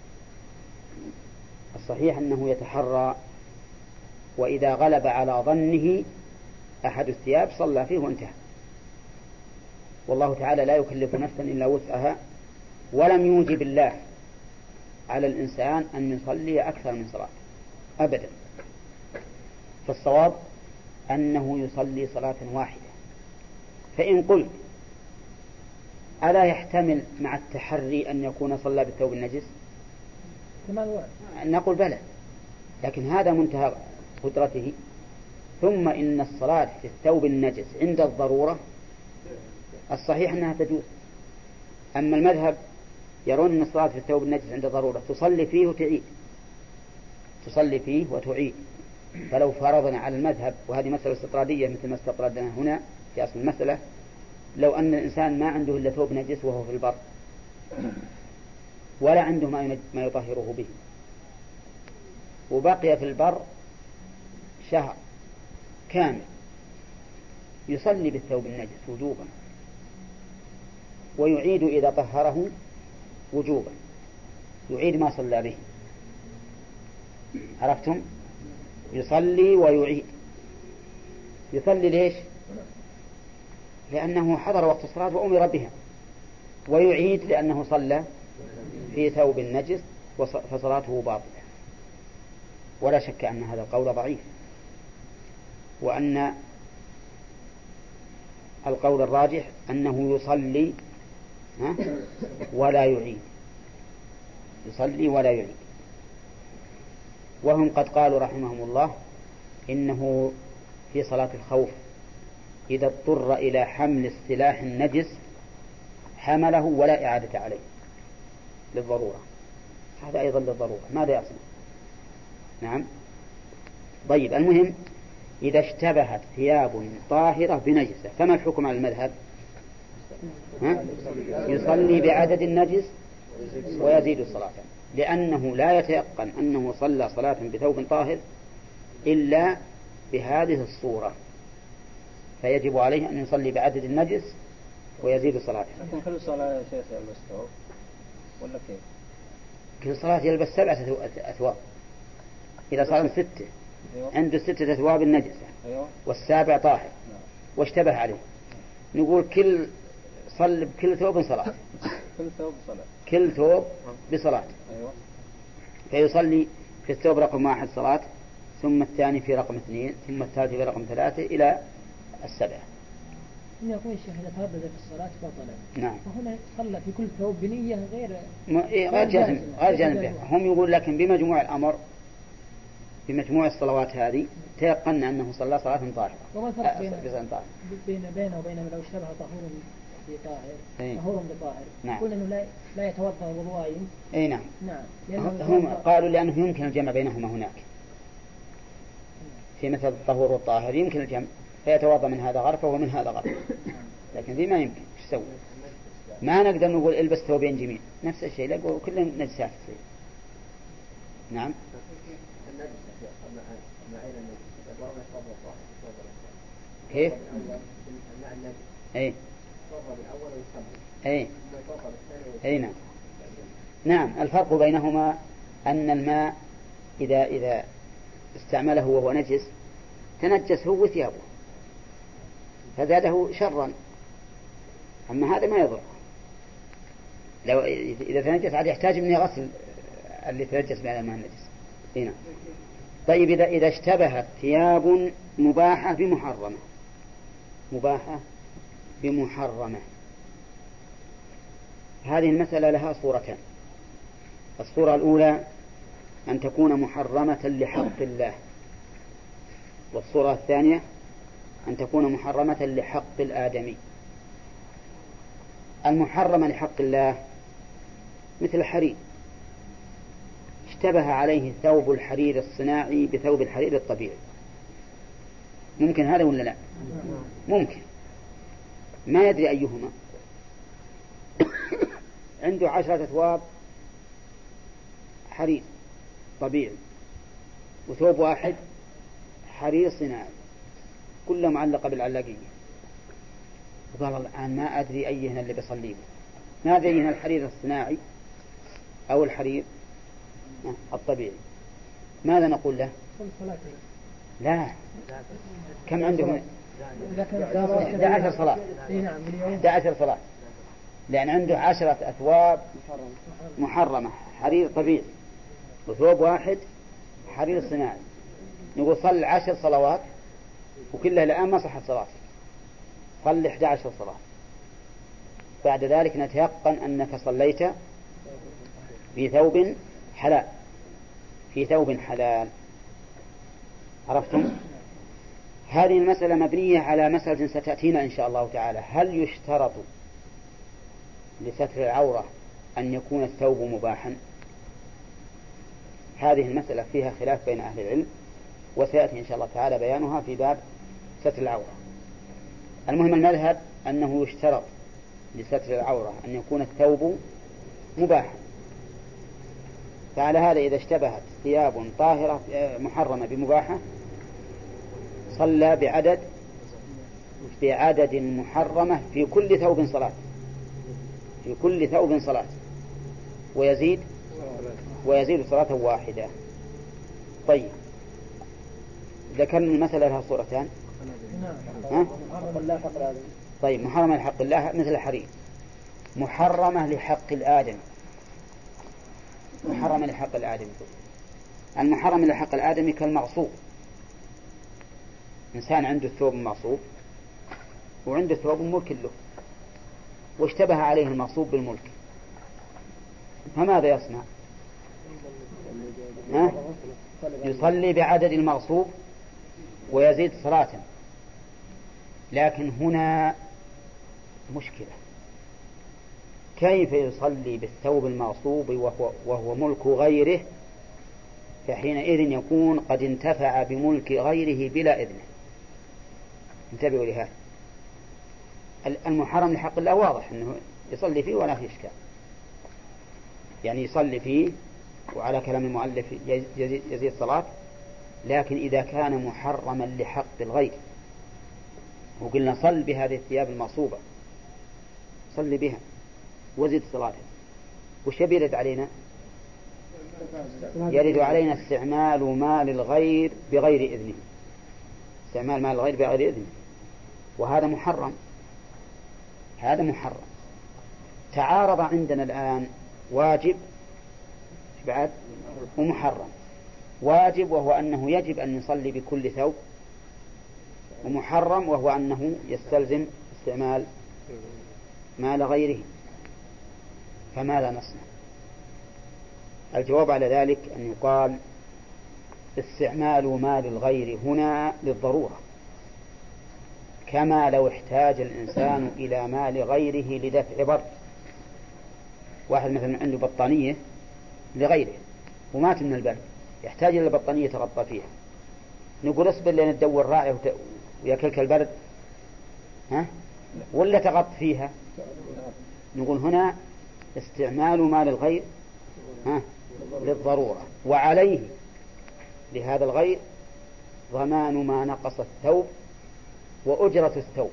الصحيح أنه يتحرى، وإذا غلب على ظنه أحد الثياب صلى فيه وانتهى. والله تعالى لا يكلف نفسا إلا وسعها، ولم يوجب الله على الإنسان أن يصلي أكثر من صلاة أبدا. فالصواب أنه يصلي صلاة واحدة. فإن قلت ألا يحتمل مع التحري أن يكون صلى بالثوب النجس؟ نقول بلى، لكن هذا منتهى قدرته. ثم إن الصلاة في الثوب النجس عند الضرورة الصحيح أنها تجوز. أما المذهب يرون أن الصلاة في الثوب النجس عند الضرورة تصلي فيه وتعيد، تصلي فيه وتعيد. فلو فرضنا على المذهب، وهذه مسألة استطرادية مثل ما استطردنا هنا في أصل المسألة، لو أن الإنسان ما عنده إلا ثوب نجس وهو في البر، ولا عنده ما يطهره به، وبقي في البر شهر كامل، يصلي بالثوب النجس وجوبا، ويعيد إذا طهره وجوبا، يعيد ما صلى به. عرفتم؟ يصلي ويعيد. يصلي ليش؟ لأنه حضر وقت الصلاة وأمر بها، ويعيد لأنه صلى في ثوب النجس فصلاته باطلة. ولا شك أن هذا القول ضعيف، وأن القول الراجح أنه يصلي ولا يعيد، يصلي ولا يعيد. وهم قد قالوا رحمهم الله إنه في صلاة الخوف إذا اضطر إلى حمل السلاح النجس حمله ولا إعادة عليه للضرورة، هذا أيضا للضرورة، ماذا يصنع؟ نعم. طيب، المهم إذا اشتبهت ثياب طاهرة بنجسة فما الحكم على المذهب؟ ها؟ يصلي بعدد النجس ويزيد الصلاة، لأنه لا يتيقن أنه صلى صلاة بثوب طاهر إلا بهذه الصورة، فيجب عليه أن يصلي بعدد النجس ويزيد صلاته. لكن كل صلاة شيء يلبس ثوب ولا كيف؟ كل صلاة يلبس سبعة أثواب إذا صار ستة. أيوة. عنده ستة أثواب النجسة. أيوة. والسابع طاهر. نعم. واشتبه عليه. نعم. نقول كل صل بكل ثوب صلاة. كل ثوب صلاة. كل ثوب بصلاة. أيوة. فيصلي في الثوب رقم واحد صلاة، ثم الثاني في رقم اثنين، ثم الثالث في رقم ثلاثة إلى السبعة. إن يقول الشيخ إذا تردد في الصلاة بطلت. نعم. وهنا صلى في كل ثوب بنية غير م... إيه غير جازم، غير جازم. هم يقول لكن بمجموع الأمر، بمجموع الصلوات هذه تيقن أنه صلى صلاة طاهرة. وما الفرق بين بين بينه وبين لو اشتبه طهور بطاهر طهور بطاهر؟ نعم. قلنا إنه لا لا يتوضأ وضوءين. أي نعم. نعم. هم قالوا لأنه يمكن الجمع بينهما هناك في مثل الطهور والطاهر، يمكن الجمع فيتوضأ من هذا غرفة ومن هذا غرفة، لكن ذي ما يمكن. ايش سوي؟ ما نقدر نقول البس ثوبين جميع نفس الشيء، لا كلهم نجسات تصير. نعم. كيف؟ اي اي اي نعم. نعم، الفرق بينهما أن الماء إذا إذا استعمله وهو نجس تنجس هو ثيابه فزاده شرا، أما هذا ما يضر. لو إذا تنجس عاد يحتاج مني غسل اللي تنجس بهذا الماء النجس. هنا. طيب، إذا إذا اشتبهت ثياب مباحة بمحرمة، مباحة بمحرمة، هذه المسألة لها صورتان. الصورة الأولى أن تكون محرمة لحق الله، والصورة الثانية أن تكون محرمة لحق الآدمي. المحرمة لحق الله مثل الحرير، اشتبه عليه ثوب الحرير الصناعي بثوب الحرير الطبيعي، ممكن هذا ولا لا؟ ممكن، ما يدري أيهما. عنده عشرة أثواب حرير طبيعي، وثوب واحد حرير صناعي، كلها معلقة بالعلاقية. وقال الآن ما أدري أيهن اللي بصلي به، ما أدري أيهن الحرير الصناعي أو الحرير الطبيعي. ماذا نقول له؟ لا، كم عندهم؟ إحدى عشر صلاة، إحدى عشر صلاة، لأن عنده عشرة أثواب محرمة حرير طبيعي، وثوب واحد حرير صناعي. نقول صل عشر صلوات وكلها الآن ما صحت صلاتك، صل إحدى عشر صلاة، بعد ذلك نتيقن أنك صليت في ثوب حلال، في ثوب حلال. عرفتم؟ هذه المسألة مبنية على مسألة ستأتينا إن شاء الله تعالى. هل يشترط لستر العورة أن يكون الثوب مباحا؟ هذه المسألة فيها خلاف بين أهل العلم، وسيأتي إن شاء الله تعالى بيانها في باب ستر العورة. المهم المذهب أنه يشترط لستر العورة أن يكون الثوب مباحا. فعلى هذا إذا اشتبهت ثياب طاهرة محرمة بمباحة صلى بعدد بعدد محرمة في كل ثوب صلاة، في كل ثوب صلاة، ويزيد ويزيد صلاة واحدة. طيب ذكرنا المسألة لها صورتان. ها؟ طيب محرمة لحق الله مثل الحرير، محرمة لحق الآدم، محرمة لحق الآدم. المحرم لحق الآدم كالمغصوب، إنسان عنده ثوب مغصوب وعنده ثوب ملك له، واشتبه عليه المغصوب بالملك، فماذا يصنع؟ ها؟ يصلي بعدد المغصوب ويزيد صلاة. لكن هنا مشكلة، كيف يصلي بالثوب المغصوب وهو, وهو ملك غيره؟ فحينئذ يكون قد انتفع بملك غيره بلا إذنه. انتبهوا لهذا. المحرم لحق الله واضح أنه يصلي فيه ولا في إشكال، يعني يصلي فيه وعلى كلام المؤلف يزيد صلاة. لكن إذا كان محرما لحق الغير، وقلنا صل بهذه الثياب المغصوبة، صل بها وزد صلاة، وش يرد علينا؟ يرد علينا استعمال مال الغير بغير إذنه، استعمال مال الغير بغير إذنه، وهذا محرم. هذا محرم. تعارض عندنا الآن واجب بعد ومحرم. واجب وهو أنه يجب أن يصلي بكل ثوب، ومحرم وهو أنه يستلزم استعمال مال غيره. فماذا نصنع؟ الجواب على ذلك أن يقال استعمال مال الغير هنا للضرورة، كما لو احتاج الإنسان إلى مال غيره لدفع برد. واحد مثلا عنده بطانية لغيره ومات من البرد، يحتاج إلى بطانية يتغطى فيها، نقول اصبر لين تدور راعي ويأكلك البرد، ها؟ ولا تغط فيها؟ نقول هنا استعمال مال الغير ها؟ للضرورة، وعليه لهذا الغير ضمان ما نقص الثوب وأجرة الثوب،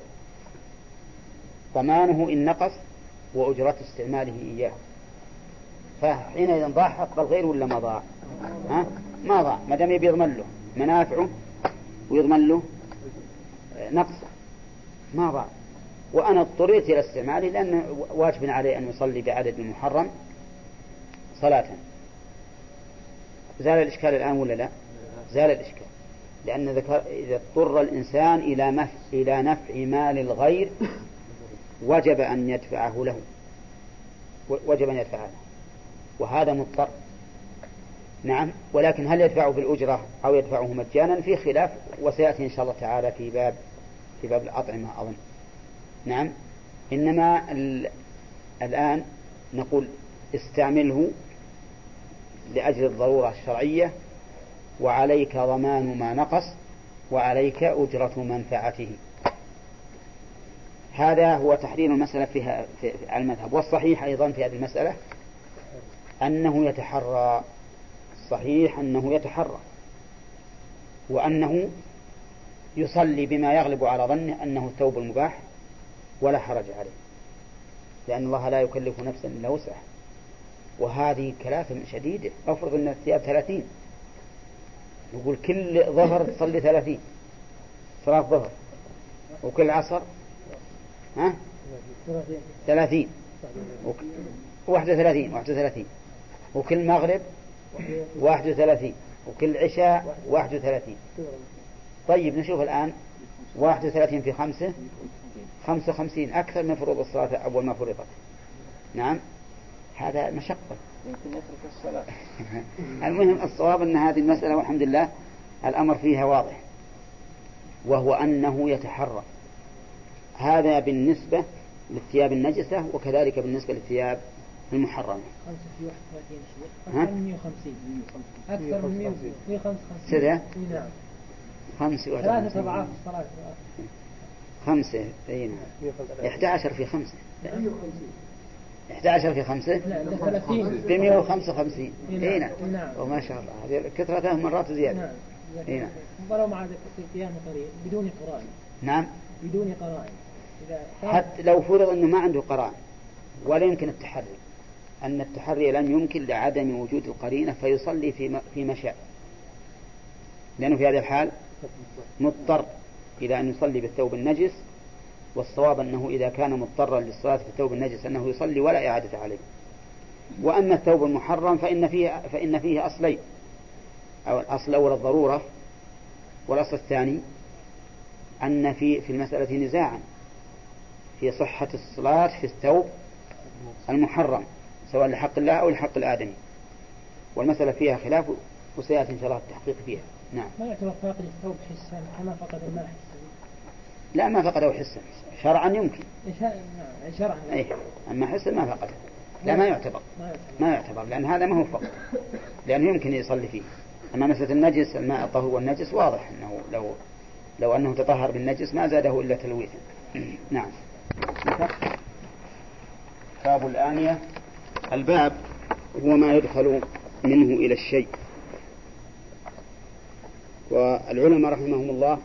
ضمانه إن نقص وأجرة استعماله إياه. فحينئذ ضاع حق الغير ولا ما ضاع؟ ها؟ ما ضاع، ما دام يبي يضمن له منافعه ويضمن له نقصه ما ضاع. وأنا اضطريت إلى استعماله لأن واجب عليه أن يصلي بعدد المحرم صلاة. زال الإشكال الآن ولا لا؟ زال الإشكال، لأن ذكر إذا اضطر الإنسان إلى نفع إلى نفع مال الغير وجب أن يدفعه له، وجب أن يدفعه له، وهذا مضطر. نعم، ولكن هل يدفعه بالأجرة أو يدفعه مجانا في خلاف، وسيأتي إن شاء الله تعالى في باب في باب الأطعمة أظن. نعم، إنما الآن نقول استعمله لأجل الضرورة الشرعية، وعليك ضمان ما نقص وعليك أجرة منفعته. هذا هو تحرير المسألة فيها في المذهب. والصحيح أيضا في هذه المسألة أنه يتحرى الصحيح أنه يتحرى وأنه يصلي بما يغلب على ظنه أنه الثوب المباح ولا حرج عليه، لأن الله لا يكلف نفسا إلا وسعها. وهذه كلافة شديدة. أفرض أن الثياب ثلاثين، يقول كل ظهر تصلي ثلاثين صلاة ظهر، وكل عصر ها ثلاثين، واحد وثلاثين واحد وثلاثين، وكل مغرب واحد وثلاثين، وكل عشاء واحد وثلاثين. طيب نشوف الآن واحد وثلاثين في خمسة خمسة وخمسين، أكثر من فروض الصلاة أول ما فرضت. نعم هذا مشقة. يمكن يترك الصلاة. المهم الصواب أن هذه المسألة والحمد لله الأمر فيها واضح، وهو أنه يتحرى. هذا بالنسبة للثياب النجسة، وكذلك بالنسبة للثياب المحرمة. خمسة في واحد وثلاثين أكثر من مئة وخمسين أكثر من مئة وخمسة وخمسين. سريع. نعم. خمسة ثلاثة أضعاف الصلاة. خمسة أين؟ إحدى عشر في خمسة. إحدى عشر في خمسة. بمئة وخمسة وخمسين. هنا. وما شاء الله هذه كثرة ثلاث مرات زيادة. نعم. هنا. ولو مع قيام قرين بدون قرائن. نعم. بدون قرائن. حتى لو فرض أنه ما عنده قرائن ولا يمكن التحري، أن التحري لم يمكن لعدم وجود القرينة، فيصلي في في مشاء، لأنه في هذا الحال مضطر إلى أن يصلي بالثوب النجس. والصواب أنه إذا كان مضطرا للصلاة بالثوب النجس أنه يصلي ولا إعادة عليه. وأما الثوب المحرم فإن فيه فإن فيه أصلين، أو الأصل الأول الضرورة، والأصل الثاني أن في في المسألة نزاعا في صحة الصلاة في الثوب المحرم، سواء لحق الله أو لحق الآدمي، والمسألة فيها خلاف وسيأتي إن شاء الله التحقيق فيها. نعم. ما يعتبر فاقد الثوب حسا كما فقد الماء حسا؟ لا ما فقده حسا، شرعا يمكن. نعم شرعا. أيه. أما حسا ما فقده، لا ما يعتبر ما يعتبر لأن هذا ما هو فقد، لأنه يمكن يصلي فيه. أما مسألة النجس الماء الطهور والنجس واضح أنه لو لو أنه تطهر بالنجس ما زاده إلا تلويثا. نعم. باب الآنية. الباب هو ما يدخل منه إلى الشيء. والعلماء رحمهم الله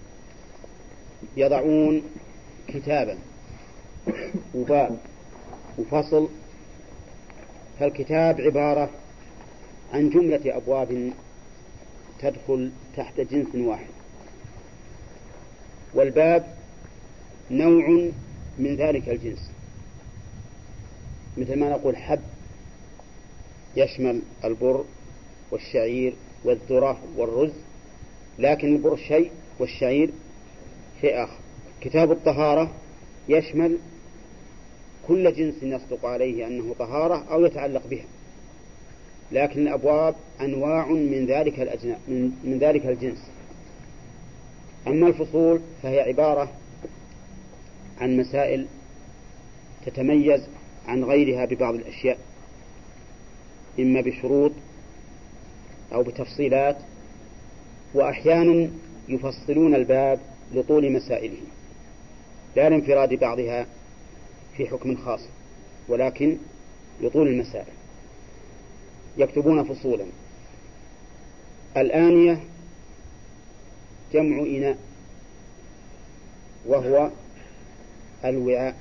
يضعون كتابا وباب وفصل. فالكتاب عبارة عن جملة أبواب تدخل تحت جنس واحد، والباب نوع من ذلك الجنس، مثل ما نقول حب يشمل البر والشعير والذرة والرز، لكن البر شيء والشعير شيء آخر. كتاب الطهارة يشمل كل جنس يصدق عليه أنه طهارة أو يتعلق بها، لكن الأبواب أنواع من ذلك الأجناس من, من ذلك الجنس. أما الفصول فهي عبارة عن مسائل تتميز عن غيرها ببعض الأشياء، إما بشروط أو بتفصيلات، وأحيانا يفصلون الباب لطول مسائله لا لانفراد بعضها في حكم خاص، ولكن لطول المسائل يكتبون فصولا. الآنية جمع إناء، وهو الوعاء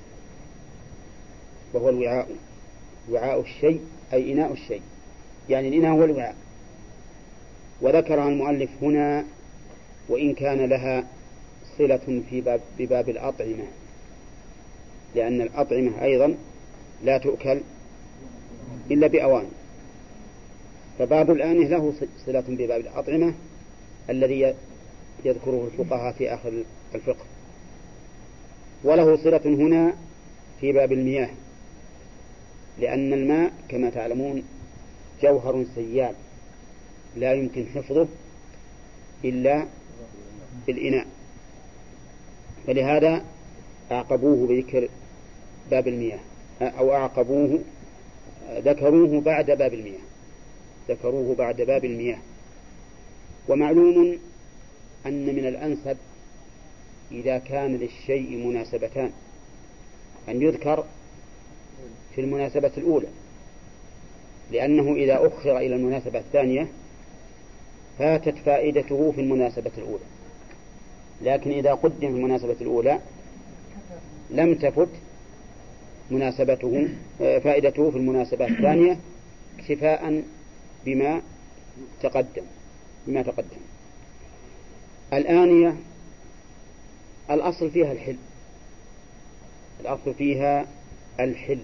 وهو الوعاء وعاء الشيء أي إناء الشيء، يعني الإناء هو الوعاء. وذكرها المؤلف هنا وإن كان لها صلة في باب بباب الأطعمة، لأن الأطعمة أيضا لا تؤكل إلا بأوان، فباب الآنية له صلة بباب الأطعمة الذي يذكره الفقهاء في آخر الفقه، وله صلة هنا في باب المياه، لأن الماء كما تعلمون جوهر سيال لا يمكن حفظه إلا بالإناء، فلهذا أعقبوه بذكر باب المياه، أو أعقبوه ذكروه بعد باب المياه ذكروه بعد باب المياه. ومعلوم أن من الأنسب إذا كان للشيء مناسبتان أن يذكر في المناسبة الأولى، لأنه إذا أخر إلى المناسبة الثانية فاتت فائدته في المناسبة الأولى، لكن إذا قدم في المناسبة الأولى لم تفت مناسبته فائدته في المناسبة الثانية اكتفاء بما تقدم بما تقدم. الآنية الأصل فيها الحل، الأصل فيها الحل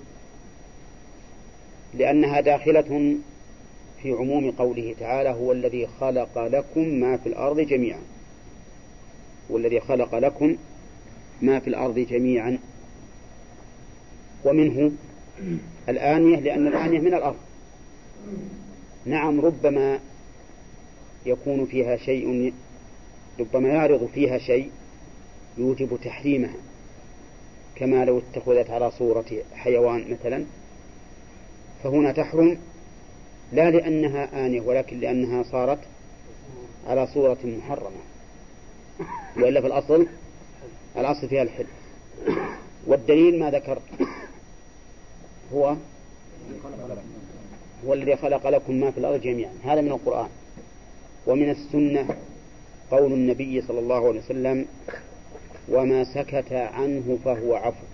لأنها داخلة في عموم قوله تعالى: هو الذي خلق لكم ما في الأرض جميعا، والذي خلق لكم ما في الأرض جميعا. ومنه الآنية لأن الآنية من الأرض. نعم، ربما يكون فيها شيء، ربما يعرض فيها شيء يوجب تحريمها، كما لو اتخذت على صورة حيوان مثلا، فهنا تحرم لا لأنها آنية ولكن لأنها صارت على صورة محرمة، وإلا في الأصل الأصل فيها الحل. والدليل ما ذكرت هو هو الذي خلق لكم ما في الأرض جميعا، هذا من القرآن. ومن السنة قول النبي صلى الله عليه وسلم: وما سكت عنه فهو عفو.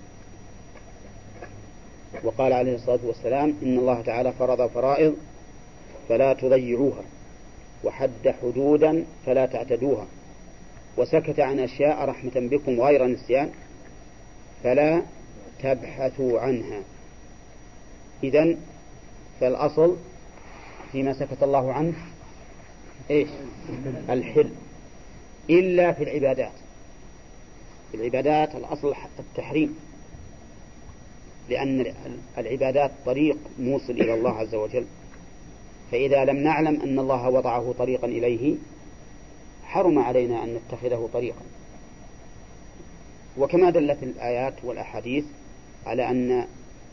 وقال عليه الصلاة والسلام: إن الله تعالى فرض فرائض فلا تضيعوها، وحد حدودا فلا تعتدوها، وسكت عن أشياء رحمة بكم غير نسيان فلا تبحثوا عنها. إذن فالأصل فيما سكت الله عنه إيش؟ الحل، إلا في العبادات. في العبادات الأصل التحريم، لأن العبادات طريق موصل إلى الله عز وجل، فإذا لم نعلم أن الله وضعه طريقا إليه حرم علينا أن نتخذه طريقا. وكما دلت الآيات والأحاديث على أن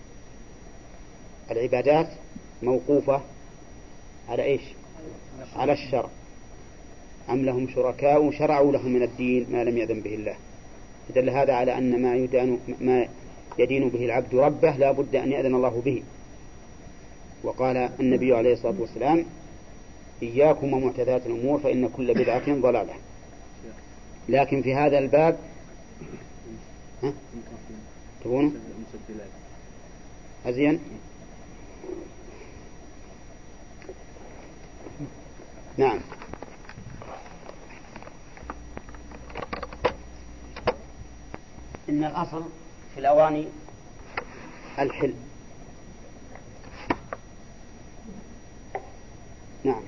العبادات موقوفة على إيش؟ على الشرع. أم لهم شركاء شرعوا لهم من الدين ما لم يأذن به الله. دل هذا على أن ما يدان ما يدين به العبد ربه لا بد أن يأذن الله به. وقال النبي عليه الصلاة والسلام: إياكم ومحدثات الأمور فإن كل بدعة ضلالة. لكن في هذا الباب ها؟ تبونه أزين؟ نعم. إن الأصل في الأواني الحل. نعم،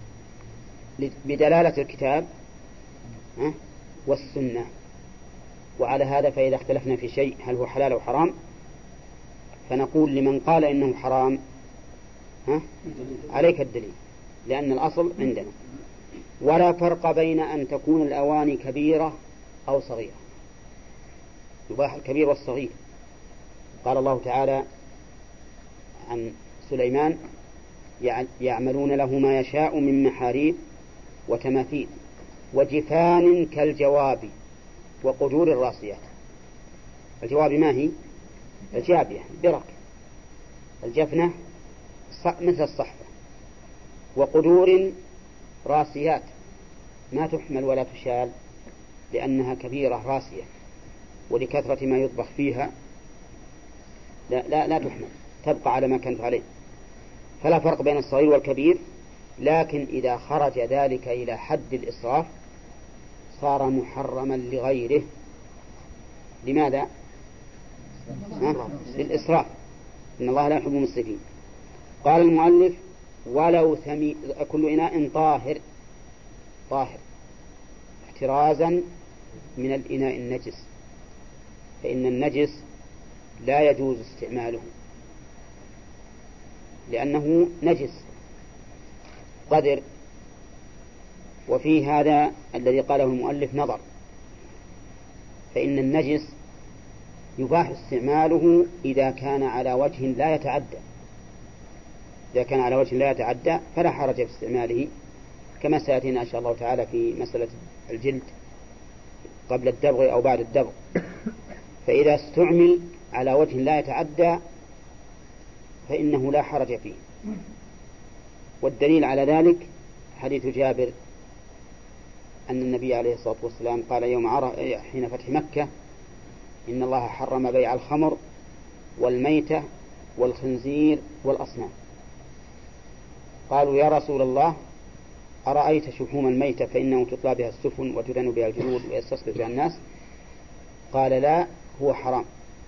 بدلالة الكتاب والسنة. وعلى هذا فإذا اختلفنا في شيء هل هو حلال أو حرام فنقول لمن قال إنه حرام: ها؟ عليك الدليل، لأن الأصل عندنا. ولا فرق بين أن تكون الأواني كبيرة أو صغيرة، يباح الكبير والصغير. قال الله تعالى عن سليمان: يعملون له ما يشاء من محاريب وتماثيل وجفان كالجواب وقدور الراسيات. الجواب ما هي؟ الجابية برك، الجفنة مثل الصحفة، وقدور راسيات ما تحمل ولا تشال لأنها كبيرة راسية، ولكثرة ما يطبخ فيها لا, لا, لا تحمل، تبقى على ما كانت عليه. فلا فرق بين الصغير والكبير، لكن إذا خرج ذلك إلى حد الإسراف صار محرما لغيره. لماذا؟ للإسراف، إن الله لا يحب المسرفين. قال المؤلف: ولو ثمي كل إناء طاهر طاهر احترازا من الإناء النجس، فإن النجس لا يجوز استعماله لأنه نجس قدر. وفي هذا الذي قاله المؤلف نظر، فإن النجس يباح استعماله إذا كان على وجه لا يتعدى، إذا كان على وجه لا يتعدى فلا حرج في استعماله، كما سيأتينا إن شاء الله تعالى في مسألة الجلد قبل الدبغ أو بعد الدبغ. فإذا استعمل على وجه لا يتعدى فإنه لا حرج فيه. والدليل على ذلك حديث جابر أن النبي عليه الصلاة والسلام قال يوم عرفة حين فتح مكة إن الله حرم بيع الخمر والميتة والخنزير والأصنام. قالوا يا رسول الله أرأيت شحوم الميتة فإنه تطلى بها السفن وتدن بها الجلود ويستصبر بها الناس؟ قال لا، هو حرام.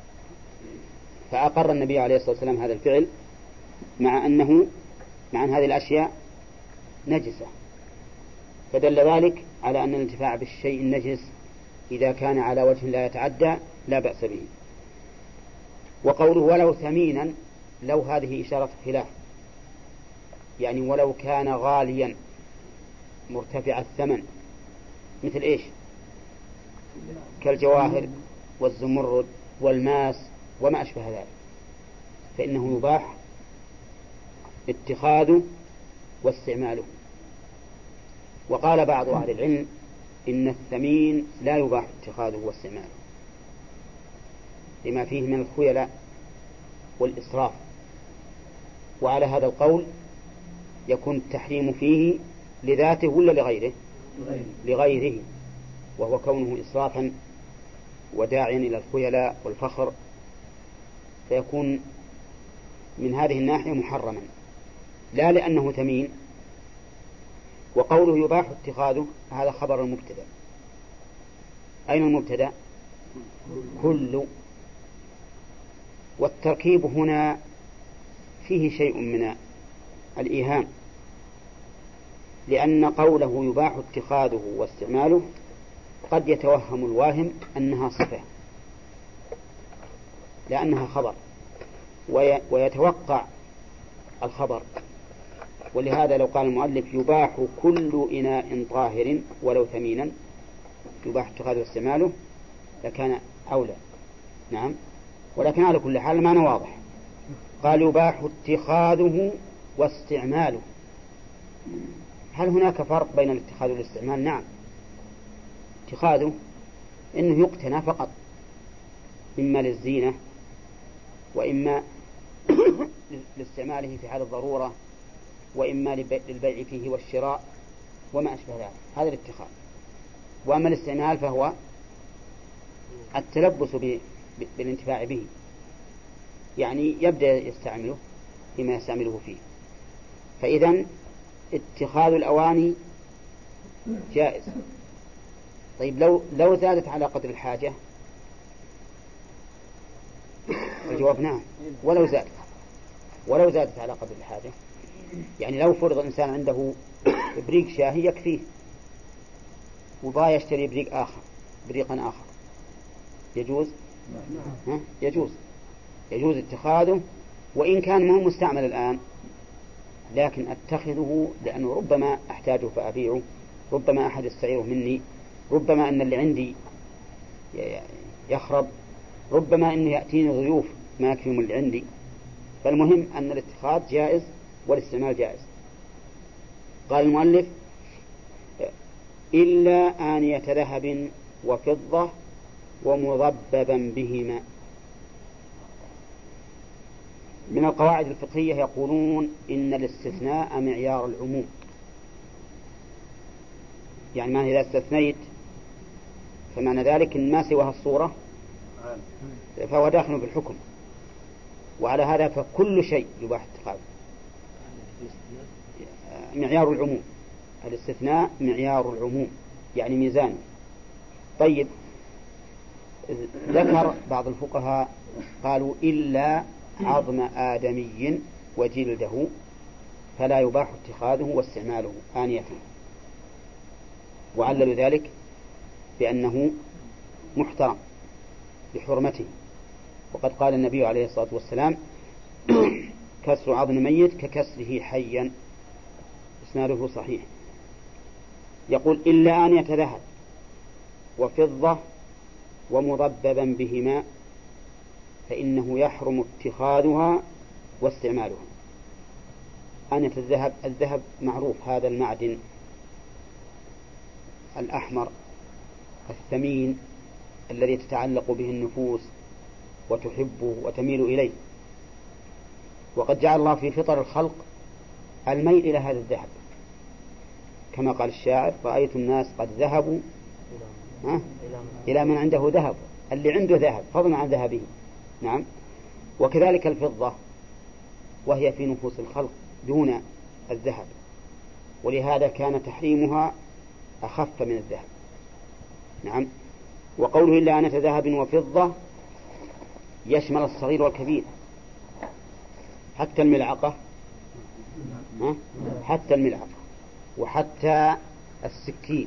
فأقر النبي عليه الصلاة والسلام هذا الفعل مع أنه مع أن هذه الأشياء نجسة، فدل ذلك على أن الانتفاع بالشيء النجس إذا كان على وجه لا يتعدى لا بأس به. وقوله ولو ثمينا، لو هذه إشارة خلاف، يعني ولو كان غاليا مرتفع الثمن مثل إيش؟ كالجواهر والزمرد والماس وما أشبه ذلك، فإنه يباح اتخاذه واستعماله. وقال بعض أهل العلم إن الثمين لا يباح اتخاذه واستعماله لما فيه من الخيلاء والإسراف، وعلى هذا القول يكون التحريم فيه لذاته ولا لغيره؟ لغيره، وهو كونه إسرافا وداعيا إلى الخيلاء والفخر، فيكون من هذه الناحية محرما لا لأنه ثمين. وقوله يباح اتخاذه هذا خبر المبتدأ. أين المبتدأ؟ كل. والتركيب هنا فيه شيء من الإيهام، لأن قوله يباح اتخاذه واستعماله قد يتوهم الواهم أنها صفة لأنها خبر، ويتوقع الخبر. ولهذا لو قال المؤلف يباح كل إناء طاهر ولو ثمينا يباح اتخاذه واستعماله لكان أولى. نعم، ولكن على كل حال المعنى واضح. قال يباح اتخاذه واستعماله. هل هناك فرق بين الاتخاذ والاستعمال؟ نعم، اتخاذه إنه يقتنى فقط، إما للزينة وإما لاستعماله في حال الضرورة وإما للبيع فيه والشراء وما أشبه ذلك، هذا الاتخاذ. وأما الاستعمال فهو التلبس بالانتفاع به، يعني يبدأ يستعمله فيما يستعمله فيه. فإذن اتخاذ الأواني جائز. طيب لو لو زادت على قدر الحاجة؟ الجواب نعم، ولو زادت ولو زادت على قدر الحاجة. يعني لو فرض الإنسان عنده بريق شاهي يكفيه وبا يشتري بريق آخر بريقا آخر يجوز؟ ها؟ يجوز يجوز اتخاذه وإن كان ما هو مستعمل الآن، لكن أتخذه لأنه ربما أحتاجه فأبيعه، ربما أحد يستعيره مني، ربما أن اللي عندي يخرب، ربما أنه يأتيني ضيوف ما يكفيهم اللي عندي. فالمهم أن الاتخاذ جائز والاستعمال جائز. قال المؤلف إلا آنية ذهب وفضة ومضببا بهما. من القواعد الفقهية يقولون إن الاستثناء معيار العموم، يعني ما إذا استثنيت فمعنى ذلك إن ما سواها الصورة فهو داخل في الحكم، وعلى هذا فكل شيء يباح اتخاذه. معيار العموم، الاستثناء معيار العموم يعني ميزان. طيب ذكر بعض الفقهاء قالوا إلا عظم آدمي وجلده فلا يباح اتخاذه واستعماله آنية، وعللوا ذلك بأنه محترم بحرمته. وقد قال النبي عليه الصلاة والسلام كسر عظم ميت ككسره حيا، إسناده صحيح. يقول إلا آنية ذهب وفضة ومضببا بهما فإنه يحرم اتخاذها واستعمالها. آنية الذهب، الذهب معروف هذا المعدن الأحمر الثمين الذي تتعلق به النفوس وتحبه وتميل إليه. وقد جعل الله في فطر الخلق الميل إلى هذا الذهب، كما قال الشاعر: رأيت الناس قد ذهبوا ها؟ إلى من عنده ذهب، اللي عنده ذهب فضلا عن ذهبه. نعم. وكذلك الفضة، وهي في نفوس الخلق دون الذهب، ولهذا كان تحريمها أخف من الذهب. نعم. وقوله إلا أنة ذهب وفضة يشمل الصغير والكبير، حتى الملعقة، حتى الملعقة وحتى السكين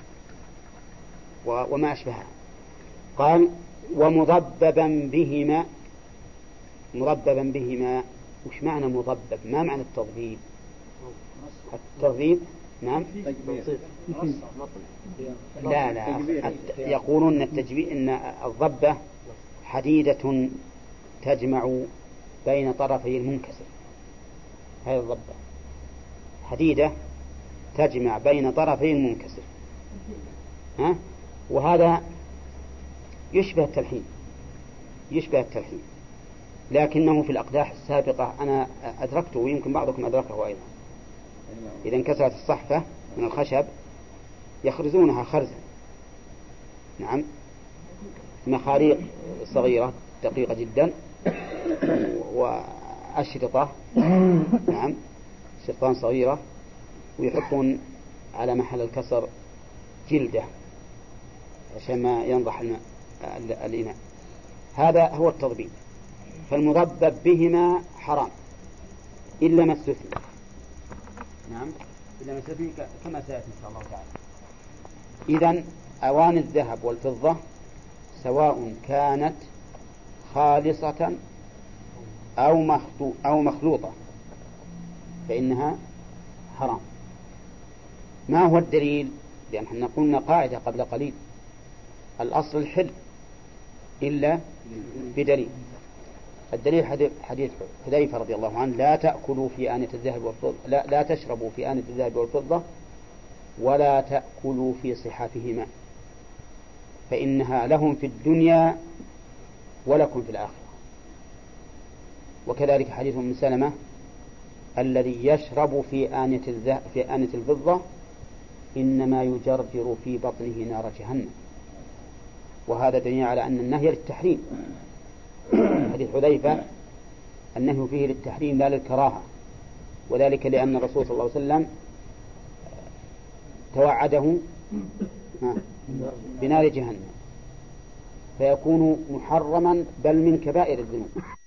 وما أشبهها. قال: ومضببا بهما. مضببا بهما، وش معنى مضبب؟ ما معنى التضبيب؟ التضبيب نعم لا لا يقولون التجبيب إن الضبة حديدة تجمع بين طرفي المنكسر. هذه الضبة حديدة تجمع بين طرفي المنكسر، ها؟ وهذا يشبه التلحين، يشبه التلحين، لكنه في الأقداح السابقة أنا أدركته ويمكن بعضكم أدركه أيضا. إذا انكسرت الصحفة من الخشب يخرزونها خرزا، نعم، مخاريق صغيرة دقيقة جدا وأشرطة، نعم، شرطان صغيرة، ويحطون على محل الكسر جلدة عشان ما ينضح الإناء. هذا هو التضبيب. فالمضبب بهما حرام إلا ما استثني. نعم، إلا ما استثني كما سيأتي إن شاء الله تعالى. إذن أواني الذهب والفضة سواء كانت خالصة أو أو مخلوطة فإنها حرام. ما هو الدليل؟ لأن احنا قلنا قاعدة قبل قليل: الأصل الحل إلا بدليل. الدليل حديث حذيفة رضي الله عنه: لا تأكلوا في آنية الذهب والفضة، لا, لا تشربوا في آنية الذهب والفضة ولا تأكلوا في صحافهما فإنها لهم في الدنيا ولكم في الآخرة. وكذلك حديث أم سلمة: الذي يشرب في آنية الذهب في آنية الفضة إنما يجرجر في بطنه نار جهنم. وهذا دليل على أن النهي للتحريم. حديث حذيفة النهي فيه للتحريم لا للكراهة، وذلك لأن الرسول صلى الله عليه وسلم توعده بنار جهنم، فيكون محرما بل من كبائر الذنوب.